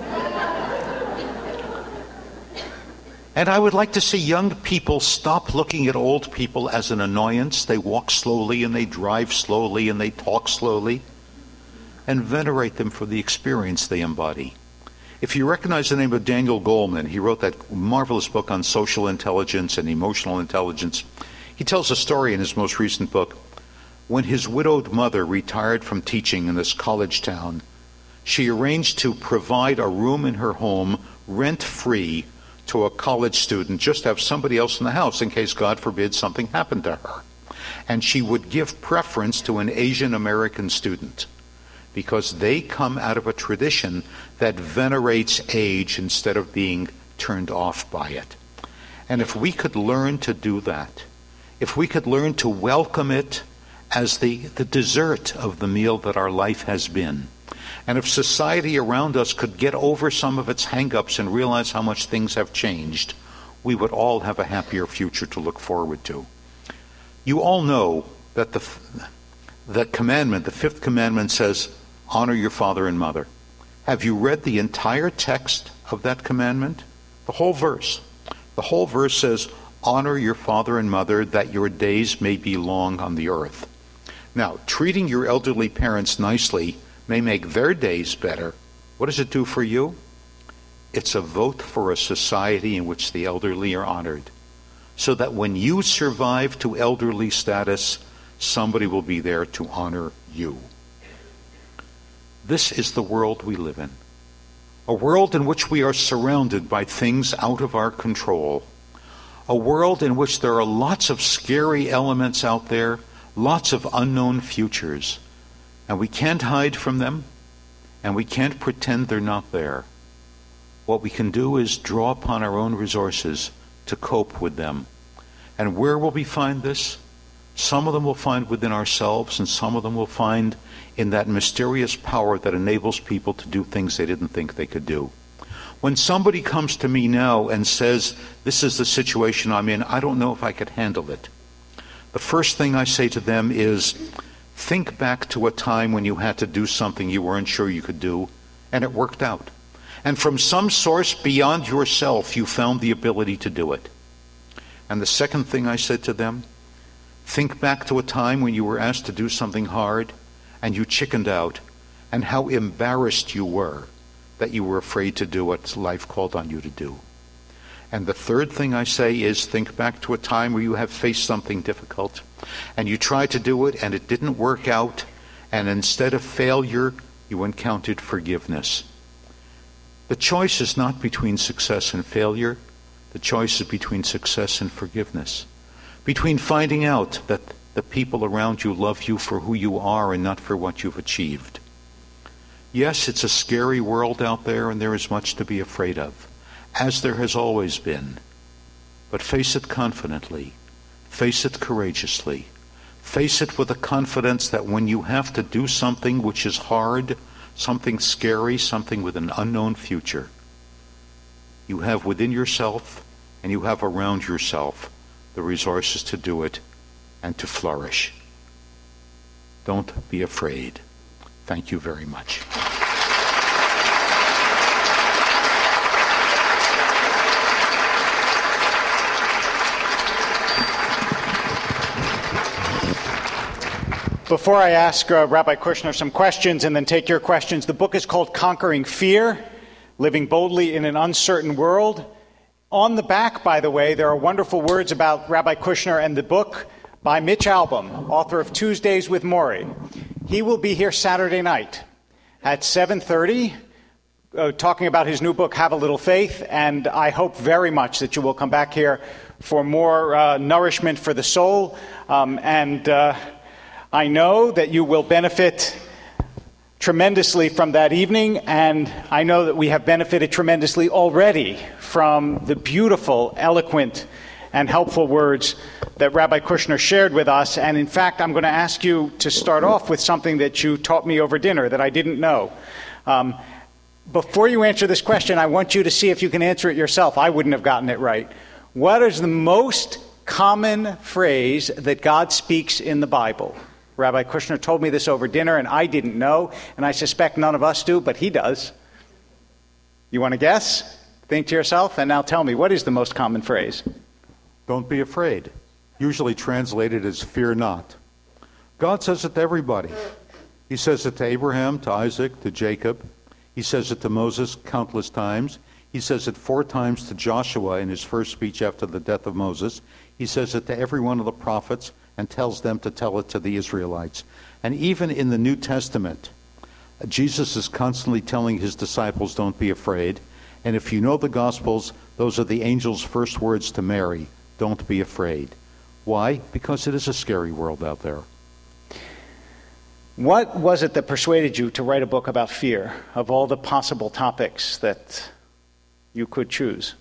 And I would like to see young people stop looking at old people as an annoyance. They walk slowly and they drive slowly and they talk slowly, and venerate them for the experience they embody. If you recognize the name of Daniel Goleman, he wrote that marvelous book on social intelligence and emotional intelligence. He tells a story in his most recent book. When his widowed mother retired from teaching in this college town, she arranged to provide a room in her home rent-free to a college student, just to have somebody else in the house in case, God forbid, something happened to her. And she would give preference to an Asian American student because they come out of a tradition that venerates age instead of being turned off by it. And if we could learn to do that, if we could learn to welcome it as the, the dessert of the meal that our life has been, and if society around us could get over some of its hang-ups and realize how much things have changed, we would all have a happier future to look forward to. You all know that the, the commandment, the fifth commandment says, honor your father and mother. Have you read the entire text of that commandment? The whole verse. The whole verse says, honor your father and mother that your days may be long on the earth. Now, treating your elderly parents nicely may make their days better. What does it do for you? It's a vote for a society in which the elderly are honored, so that when you survive to elderly status, somebody will be there to honor you. This is the world we live in, a world in which we are surrounded by things out of our control, a world in which there are lots of scary elements out there, lots of unknown futures. And we can't hide from them, and we can't pretend they're not there. What we can do is draw upon our own resources to cope with them. And where will we find this? Some of them we'll find within ourselves, and some of them we'll find in that mysterious power that enables people to do things they didn't think they could do. When somebody comes to me now and says, this is the situation I'm in, I don't know if I could handle it, the first thing I say to them is, think back to a time when you had to do something you weren't sure you could do, and it worked out. And from some source beyond yourself, you found the ability to do it. And the second thing I said to them, think back to a time when you were asked to do something hard, and you chickened out, and how embarrassed you were that you were afraid to do what life called on you to do. And the third thing I say is, think back to a time where you have faced something difficult, and you tried to do it, and it didn't work out, and instead of failure, you encountered forgiveness. The choice is not between success and failure. The choice is between success and forgiveness. Between finding out that the people around you love you for who you are and not for what you've achieved. Yes, it's a scary world out there, and there is much to be afraid of, as there has always been. But face it confidently. Face it courageously. Face it with a confidence that when you have to do something which is hard, something scary, something with an unknown future, you have within yourself and you have around yourself the resources to do it and to flourish. Don't be afraid. Thank you very much. Before I ask uh, Rabbi Kushner some questions and then take your questions, the book is called Conquering Fear, Living Boldly in an Uncertain World. On the back, by the way, there are wonderful words about Rabbi Kushner and the book by Mitch Albom, author of Tuesdays with Morrie. He will be here Saturday night at seven thirty. uh, talking about his new book, Have a Little Faith, and I hope very much that you will come back here for more uh, nourishment for the soul, um, and uh, I know that you will benefit tremendously from that evening, and I know that we have benefited tremendously already from the beautiful, eloquent, and helpful words that Rabbi Kushner shared with us. And in fact, I'm going to ask you to start off with something that you taught me over dinner that I didn't know. Um, before you answer this question, I want you to see if you can answer it yourself. I wouldn't have gotten it right. What is the most common phrase that God speaks in the Bible? Rabbi Kushner told me this over dinner, and I didn't know, and I suspect none of us do, but he does. You want to guess? Think to yourself, and now tell me, what is the most common phrase? Don't be afraid. Usually translated as fear not. God says it to everybody. He says it to Abraham, to Isaac, to Jacob. He says it to Moses countless times. He says it four times to Joshua in his first speech after the death of Moses. He says it to every one of the prophets and tells them to tell it to the Israelites. And even in the New Testament, Jesus is constantly telling his disciples, don't be afraid. And if you know the Gospels, those are the angel's first words to Mary, don't be afraid. Why? Because it is a scary world out there. What was it that persuaded you to write a book about fear, of all the possible topics that you could choose?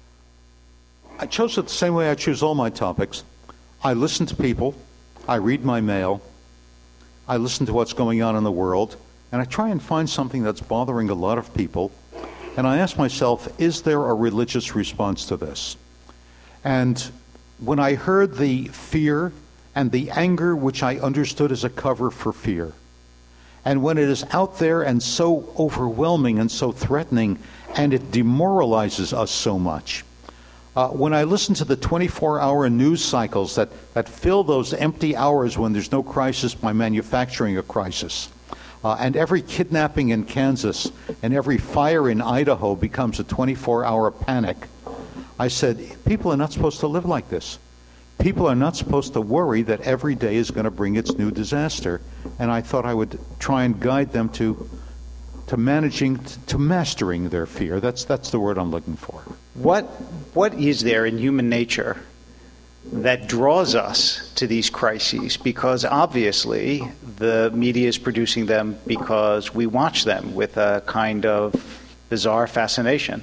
I chose it the same way I choose all my topics. I listen to people, I read my mail, I listen to what's going on in the world, and I try and find something that's bothering a lot of people, and I ask myself, is there a religious response to this? And when I heard the fear and the anger, which I understood as a cover for fear, and when it is out there and so overwhelming and so threatening, and it demoralizes us so much, Uh, when I listen to the twenty-four hour news cycles that, that fill those empty hours when there's no crisis by manufacturing a crisis, uh, and every kidnapping in Kansas and every fire in Idaho becomes a twenty-four hour panic, I said, people are not supposed to live like this. People are not supposed to worry that every day is going to bring its new disaster. And I thought I would try and guide them to to managing, to mastering their fear. That's that's the word I'm looking for. What what is there in human nature that draws us to these crises? Because obviously the media is producing them because we watch them with a kind of bizarre fascination.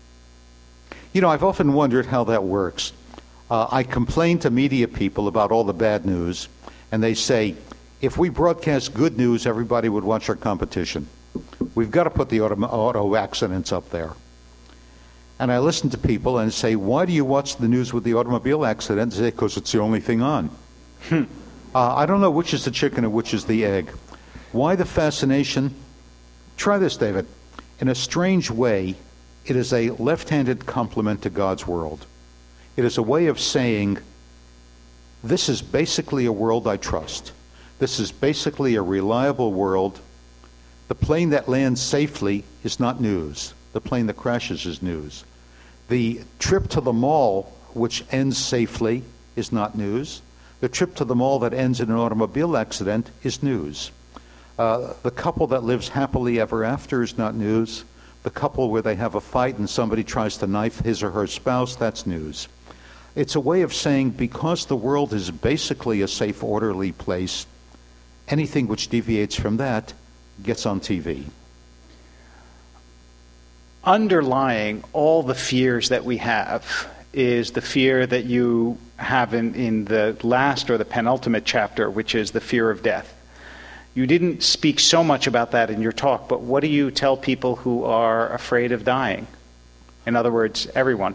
You know, I've often wondered how that works. Uh, I complain to media people about all the bad news, and they say, if we broadcast good news, everybody would watch our competition. We've got to put the auto, auto accidents up there. And I listen to people and say, why do you watch the news with the automobile accident? They say, because it's the only thing on. Hmm. Uh, I don't know which is the chicken and which is the egg. Why the fascination? Try this, David. In a strange way, it is a left-handed compliment to God's world. It is a way of saying, this is basically a world I trust. This is basically a reliable world. The plane that lands safely is not news. The plane that crashes is news. The trip to the mall, which ends safely, is not news. The trip to the mall that ends in an automobile accident is news. Uh, the couple that lives happily ever after is not news. The couple where they have a fight and somebody tries to knife his or her spouse, that's news. It's a way of saying, because the world is basically a safe, orderly place, anything which deviates from that gets on T V. Underlying all the fears that we have is the fear that you have in, in the last or the penultimate chapter, which is the fear of death. You didn't speak so much about that in your talk, but what do you tell people who are afraid of dying? In other words, everyone.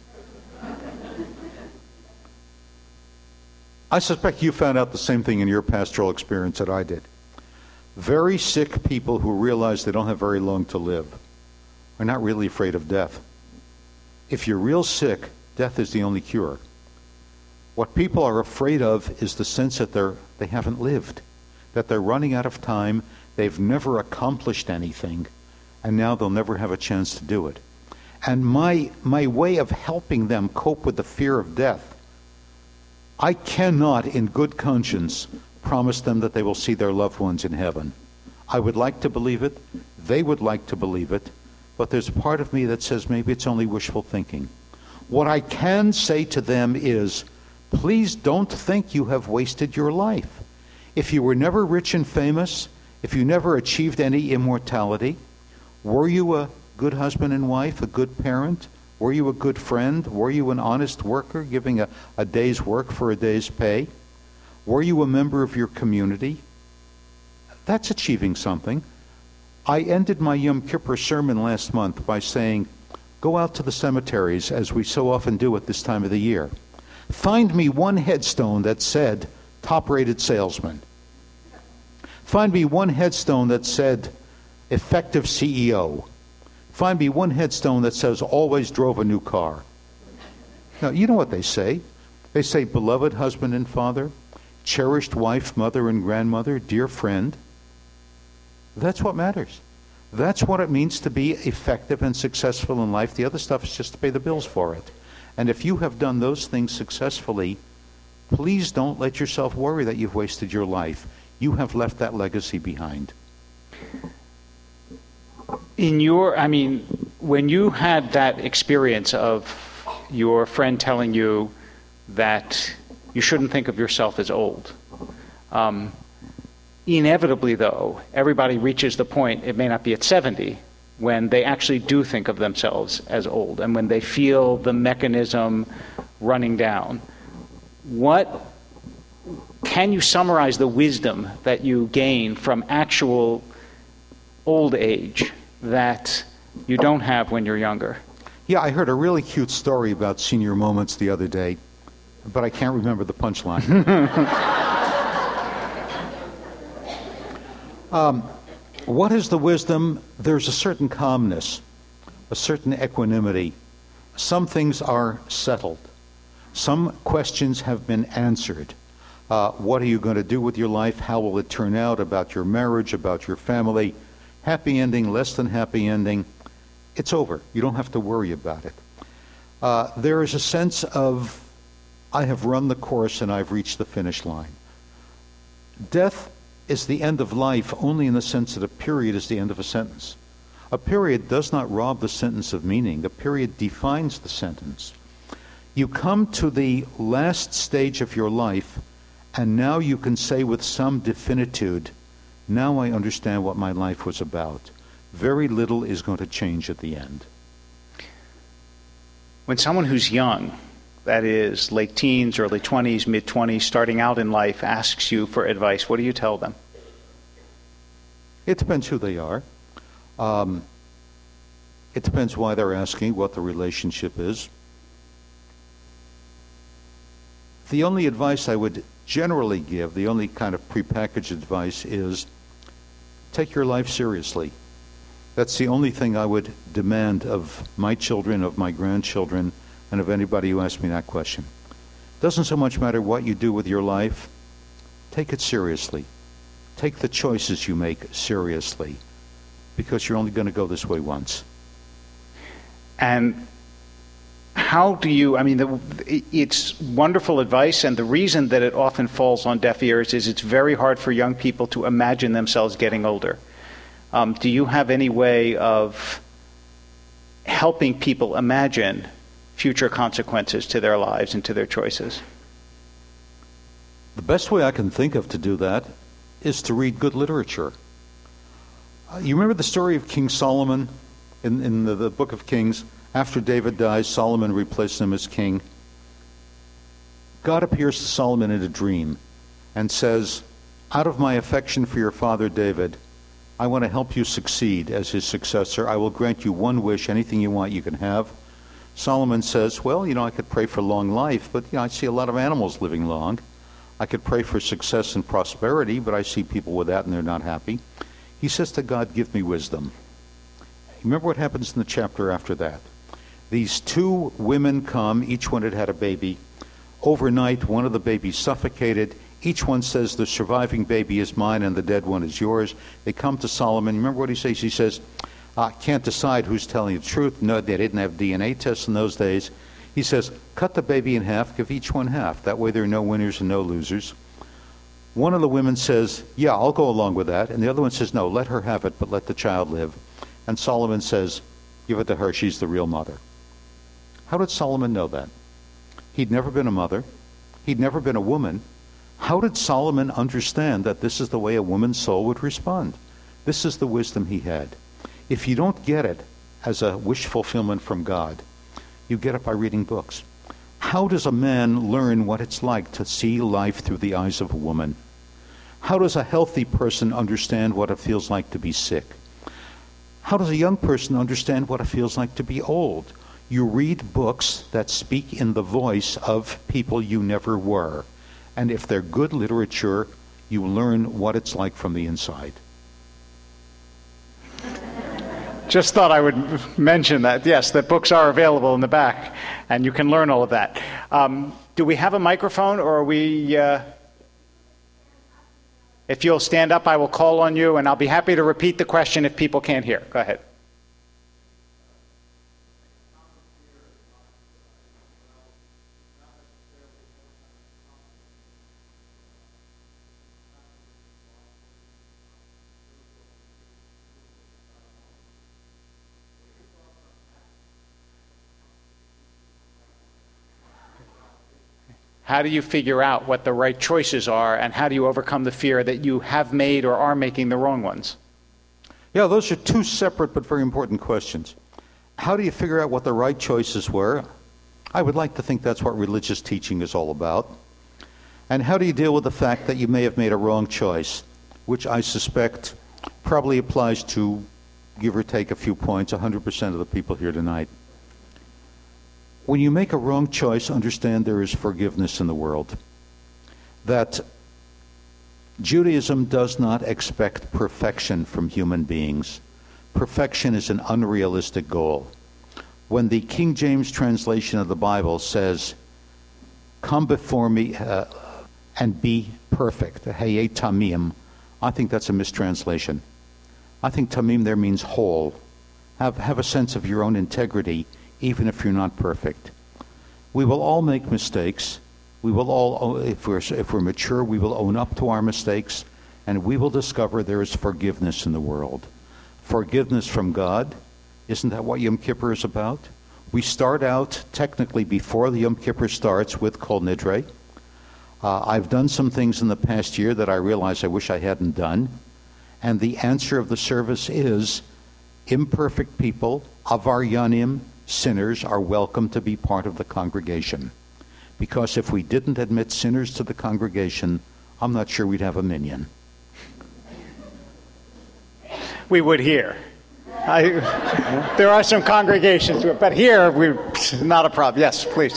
I suspect you found out the same thing in your pastoral experience that I did. Very sick people who realize they don't have very long to live are not really afraid of death. If you're real sick, death is the only cure. What people are afraid of is the sense that they're, they haven't lived, that they're running out of time, they've never accomplished anything, and now they'll never have a chance to do it. And my, my way of helping them cope with the fear of death, I cannot, in good conscience, promise them that they will see their loved ones in heaven. I would like to believe it. They would like to believe it. but there's a part of me that says maybe it's only wishful thinking. What I can say to them is, please don't think you have wasted your life. If you were never rich and famous, if you never achieved any immortality, were you a good husband and wife, a good parent? Were you a good friend? Were you an honest worker, giving a, a day's work for a day's pay? Were you a member of your community? That's achieving something. I ended my Yom Kippur sermon last month by saying, go out to the cemeteries, as we so often do at this time of the year. Find me one headstone that said, top-rated salesman. Find me one headstone that said, effective C E O. Find me one headstone that says, always drove a new car. Now, you know what they say. They say, beloved husband and father, cherished wife, mother and grandmother, dear friend. That's what matters. That's what it means to be effective and successful in life. The other stuff is just to pay the bills for it. And if you have done those things successfully, please don't let yourself worry that you've wasted your life. You have left that legacy behind. In your, I mean, when you had that experience of your friend telling you that you shouldn't think of yourself as old, um, inevitably, though, everybody reaches the point, it may not be at seventy, when they actually do think of themselves as old and when they feel the mechanism running down. What can you summarize the wisdom that you gain from actual old age that you don't have when you're younger? Yeah, I heard a really cute story about senior moments the other day, but I can't remember the punchline. um, what is the wisdom? There's a certain calmness, a certain equanimity. Some things are settled. Some questions have been answered. Uh, what are you going to do with your life? How will it turn out? About your marriage, about your family? Happy ending, less than happy ending. It's over. You don't have to worry about it. Uh, there is a sense of, I have run the course and I've reached the finish line. Death is the end of life only in the sense that a period is the end of a sentence. A period does not rob the sentence of meaning. A period defines the sentence. You come to the last stage of your life, and now you can say with some definitude, now I understand what my life was about. Very little is going to change at the end. When someone who's young, that is late teens, early twenties, mid-twenties, starting out in life, asks you for advice, what do you tell them? It depends who they are. Um, it depends why they're asking, what the relationship is. The only advice I would generally give, the only kind of prepackaged advice is take your life seriously. That's the only thing I would demand of my children, of my grandchildren, and of anybody who asks me that question. It doesn't so much matter what you do with your life. Take it seriously. Take the choices you make seriously, because you're only going to go this way once. And how do you, I mean, the, it's wonderful advice, and the reason that it often falls on deaf ears is it's very hard for young people to imagine themselves getting older. Um, do you have any way of helping people imagine future consequences to their lives and to their choices? The best way I can think of to do that is to read good literature. Uh, you remember the story of King Solomon in, in the, the Book of Kings? After David dies, Solomon replaces him as king. God appears to Solomon in a dream and says, out of my affection for your father David, I want to help you succeed as his successor. I will grant you one wish. Anything you want, you can have. Solomon says, well, you know, I could pray for long life, but you know, I see a lot of animals living long. I could pray for success and prosperity, but I see people with that and they're not happy. He says to God, give me wisdom. Remember what happens in the chapter after that. These two women come, each one had had a baby. Overnight, one of the babies suffocated. Each one says, the surviving baby is mine and the dead one is yours. They come to Solomon. Remember what he says? He says, I can't decide who's telling the truth. No, they didn't have D N A tests in those days. He says, cut the baby in half, give each one half. That way there are no winners and no losers. One of the women says, yeah, I'll go along with that. And the other one says, no, let her have it, but let the child live. And Solomon says, Give it to her. She's the real mother. How did Solomon know that? He'd never been a mother. He'd never been a woman. How did Solomon understand that this is the way a woman's soul would respond? This is the wisdom he had. If you don't get it as a wish fulfillment from God, you get it by reading books. How does a man learn what it's like to see life through the eyes of a woman? How does a healthy person understand what it feels like to be sick? How does a young person understand what it feels like to be old? You read books that speak in the voice of people you never were. And if they're good literature, you learn what it's like from the inside. Just thought I would mention that, yes, that books are available in the back, and you can learn all of that. Um, do we have a microphone, or are we... Uh, if you'll stand up, I will call on you, and I'll be happy to repeat the question if people can't hear. Go ahead. How do you figure out what the right choices are, and how do you overcome the fear that you have made or are making the wrong ones? Yeah, those are two separate but very important questions. How do you figure out what the right choices were? I would like to think that's what religious teaching is all about. And how do you deal with the fact that you may have made a wrong choice, which I suspect probably applies to, give or take a few points, one hundred percent of the people here tonight. When you make a wrong choice, understand there is forgiveness in the world. That Judaism does not expect perfection from human beings. Perfection is an unrealistic goal. When the King James translation of the Bible says, "Come before me uh, and be perfect," Hayei Tamim, I think that's a mistranslation. I think Tamim there means whole. Have, have a sense of your own integrity, even if you're not perfect. We will all make mistakes. We will all, if we're, if we're mature, we will own up to our mistakes, and we will discover there is forgiveness in the world. Forgiveness from God. Isn't that what Yom Kippur is about? We start out, technically, before the Yom Kippur starts with Kol Nidre. Uh, I've done some things in the past year that I realize I wish I hadn't done. And the answer of the service is, imperfect people, avaryanim, sinners, are welcome to be part of the congregation. Because if we didn't admit sinners to the congregation, I'm not sure we'd have a minyan. We would here. I, there are some congregations, but here, we're not a problem. Yes, please.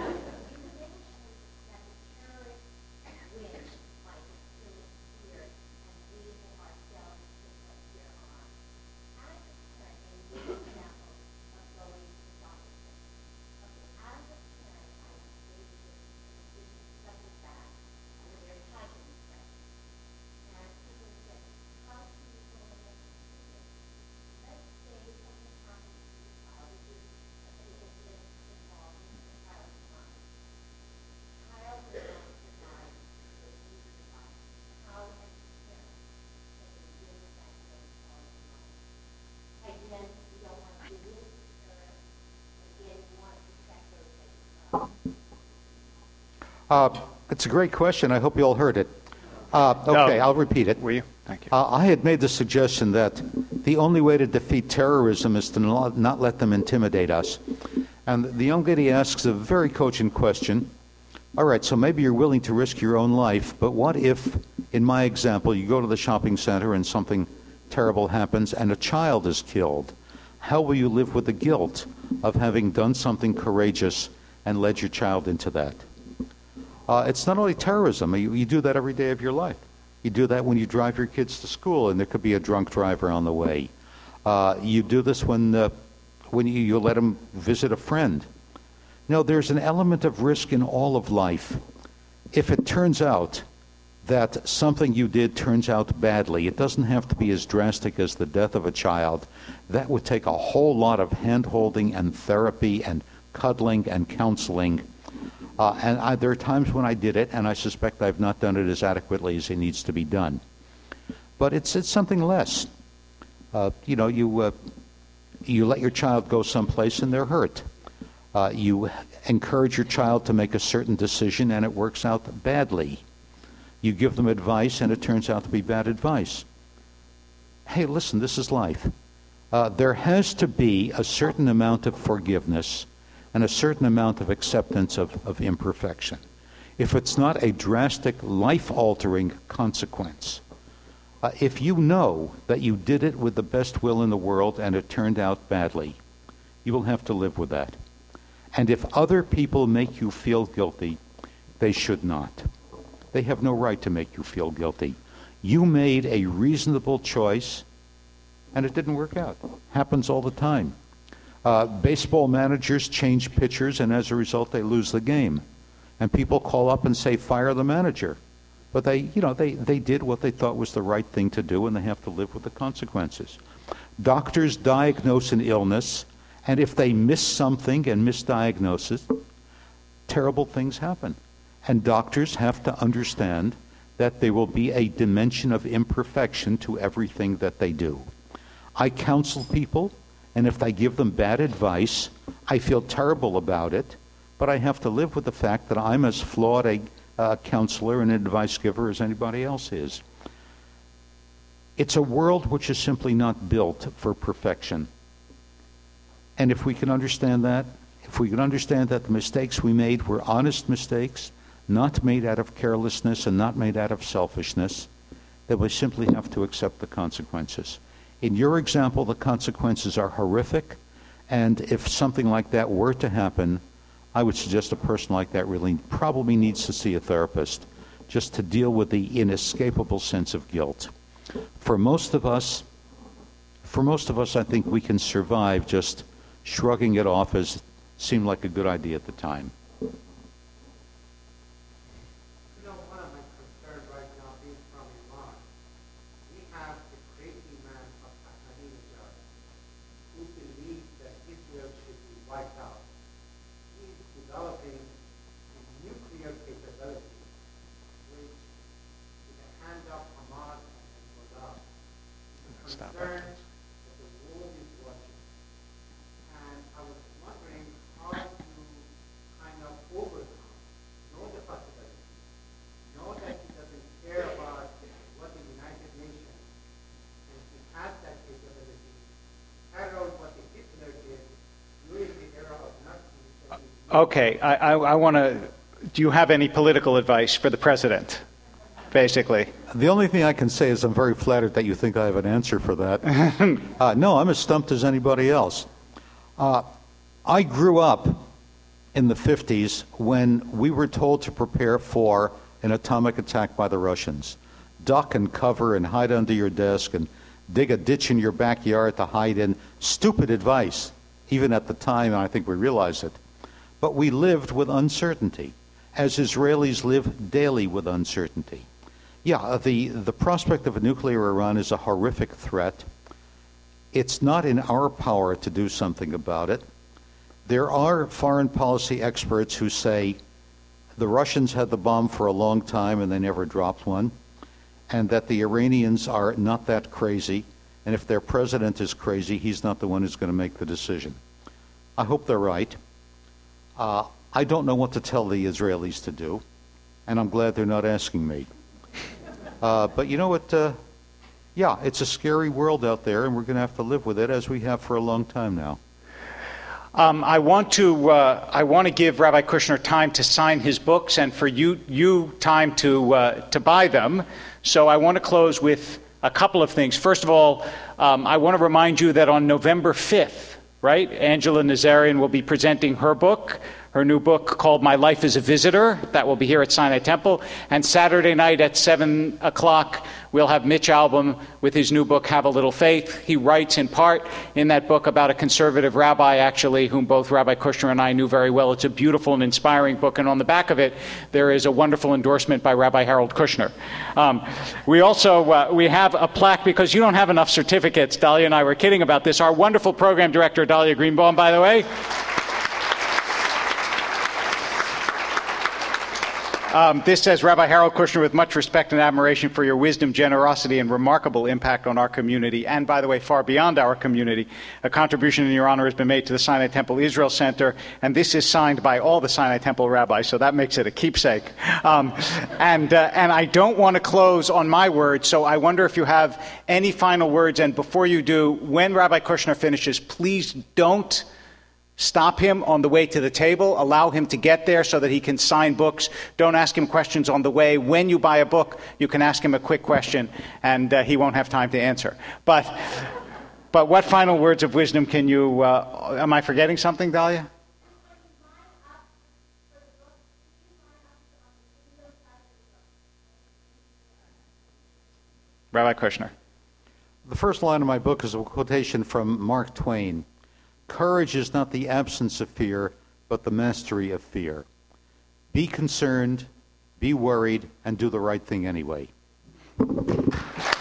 Uh, it's a great question. I hope you all heard it. Uh, okay, No. I'll repeat it. Will you? Thank you. Uh, I had made the suggestion that the only way to defeat terrorism is to not, not let them intimidate us. And the young lady asks a very cogent question. All right, so maybe you're willing to risk your own life, but what if, in my example, you go to the shopping center and something terrible happens and a child is killed? How will you live with the guilt of having done something courageous and led your child into that? Uh, it's not only terrorism. You, you do that every day of your life. You do that when you drive your kids to school and there could be a drunk driver on the way. Uh, you do this when, uh, when you, you let them visit a friend. No, there's an element of risk in all of life. If it turns out that something you did turns out badly, it doesn't have to be as drastic as the death of a child. That would take a whole lot of hand-holding and therapy and cuddling and counseling. Uh, and I, there are times when I did it, and I suspect I've not done it as adequately as it needs to be done. But it's it's something less. Uh, you know, you uh, You let your child go someplace and they're hurt. Uh, you encourage your child to make a certain decision and it works out badly. You give them advice and it turns out to be bad advice. Hey, listen, this is life. Uh, there has to be a certain amount of forgiveness and a certain amount of acceptance of, of imperfection. If it's not a drastic, life-altering consequence, uh, if you know that you did it with the best will in the world and it turned out badly, you will have to live with that. And if other people make you feel guilty, they should not. They have no right to make you feel guilty. You made a reasonable choice, and it didn't work out. Happens all the time. Uh, baseball managers change pitchers, and as a result, they lose the game. And people call up and say, fire the manager. But they, you know, they, they did what they thought was the right thing to do, and they have to live with the consequences. Doctors diagnose an illness, and if they miss something and misdiagnose it, terrible things happen. And doctors have to understand that there will be a dimension of imperfection to everything that they do. I counsel people, and if I give them bad advice, I feel terrible about it, but I have to live with the fact that I'm as flawed a uh, counselor and advice giver as anybody else is. It's a world which is simply not built for perfection. And if we can understand that, if we can understand that the mistakes we made were honest mistakes, not made out of carelessness and not made out of selfishness, then we simply have to accept the consequences. In your example, the consequences are horrific, and if something like that were to happen, I would suggest a person like that really probably needs to see a therapist just to deal with the inescapable sense of guilt. For most of us, for most of us, I think we can survive just shrugging it off as seemed like a good idea at the time. You know, one of my concerns right now being from Iran, we have the crazy man of Ahmadinejad who believes that Israel should be wiped out. He is developing a nuclear capability which, with the hand of Hamas and Hezbollah, is concerned that the world is watching. And I was wondering how to kind of overcome, know the possibility, know that he doesn't care about what the United Nations, and he has that capability, carry out what the Hitler did during the era of Nazis. Okay, I, I, I want to, do you have any political advice for the president, basically? The only thing I can say is I'm very flattered that you think I have an answer for that. uh, no, I'm as stumped as anybody else. Uh, I grew up in the fifties when we were told to prepare for an atomic attack by the Russians. Duck and cover and hide under your desk and dig a ditch in your backyard to hide in. Stupid advice, even at the time, and I think we realize it. But we lived with uncertainty, as Israelis live daily with uncertainty. Yeah, the, the prospect of a nuclear Iran is a horrific threat. It's not in our power to do something about it. There are foreign policy experts who say the Russians had the bomb for a long time and they never dropped one, and that the Iranians are not that crazy, and if their president is crazy, he's not the one who's going to make the decision. I hope they're right. Uh, I don't know what to tell the Israelis to do, and I'm glad they're not asking me. Uh, but you know what? Uh, yeah, it's a scary world out there, and we're going to have to live with it as we have for a long time now. Um, I want to uh, I want to give Rabbi Kushner time to sign his books and for you you time to uh, to buy them. So I want to close with a couple of things. First of all, um, I want to remind you that on November fifth, right, Angela Nazarian will be presenting her book, her new book called My Life as a Visitor. That will be here at Sinai Temple. And Saturday night at seven o'clock, we'll have Mitch Albom with his new book, Have a Little Faith. He writes in part in that book about a conservative rabbi, actually, whom both Rabbi Kushner and I knew very well. It's a beautiful and inspiring book. And on the back of it, there is a wonderful endorsement by Rabbi Harold Kushner. Um, we also, uh, we have a plaque, because you don't have enough certificates. Dahlia and I were kidding about this. Our wonderful program director, Dahlia Greenbaum, by the way. Um, this says, Rabbi Harold Kushner, with much respect and admiration for your wisdom, generosity, and remarkable impact on our community, and by the way, far beyond our community, a contribution in your honor has been made to the Sinai Temple Israel Center, and this is signed by all the Sinai Temple rabbis, so that makes it a keepsake. Um, and, uh, and I don't want to close on my words, so I wonder if you have any final words, and before you do, when Rabbi Kushner finishes, please don't stop him on the way to the table. Allow him to get there so that he can sign books. Don't ask him questions on the way. When you buy a book, you can ask him a quick question, and uh, he won't have time to answer. But, but what final words of wisdom can you, uh, am I forgetting something, Dahlia? Rabbi Kushner. The first line of my book is a quotation from Mark Twain. Courage is not the absence of fear, but the mastery of fear. Be concerned, be worried, and do the right thing anyway.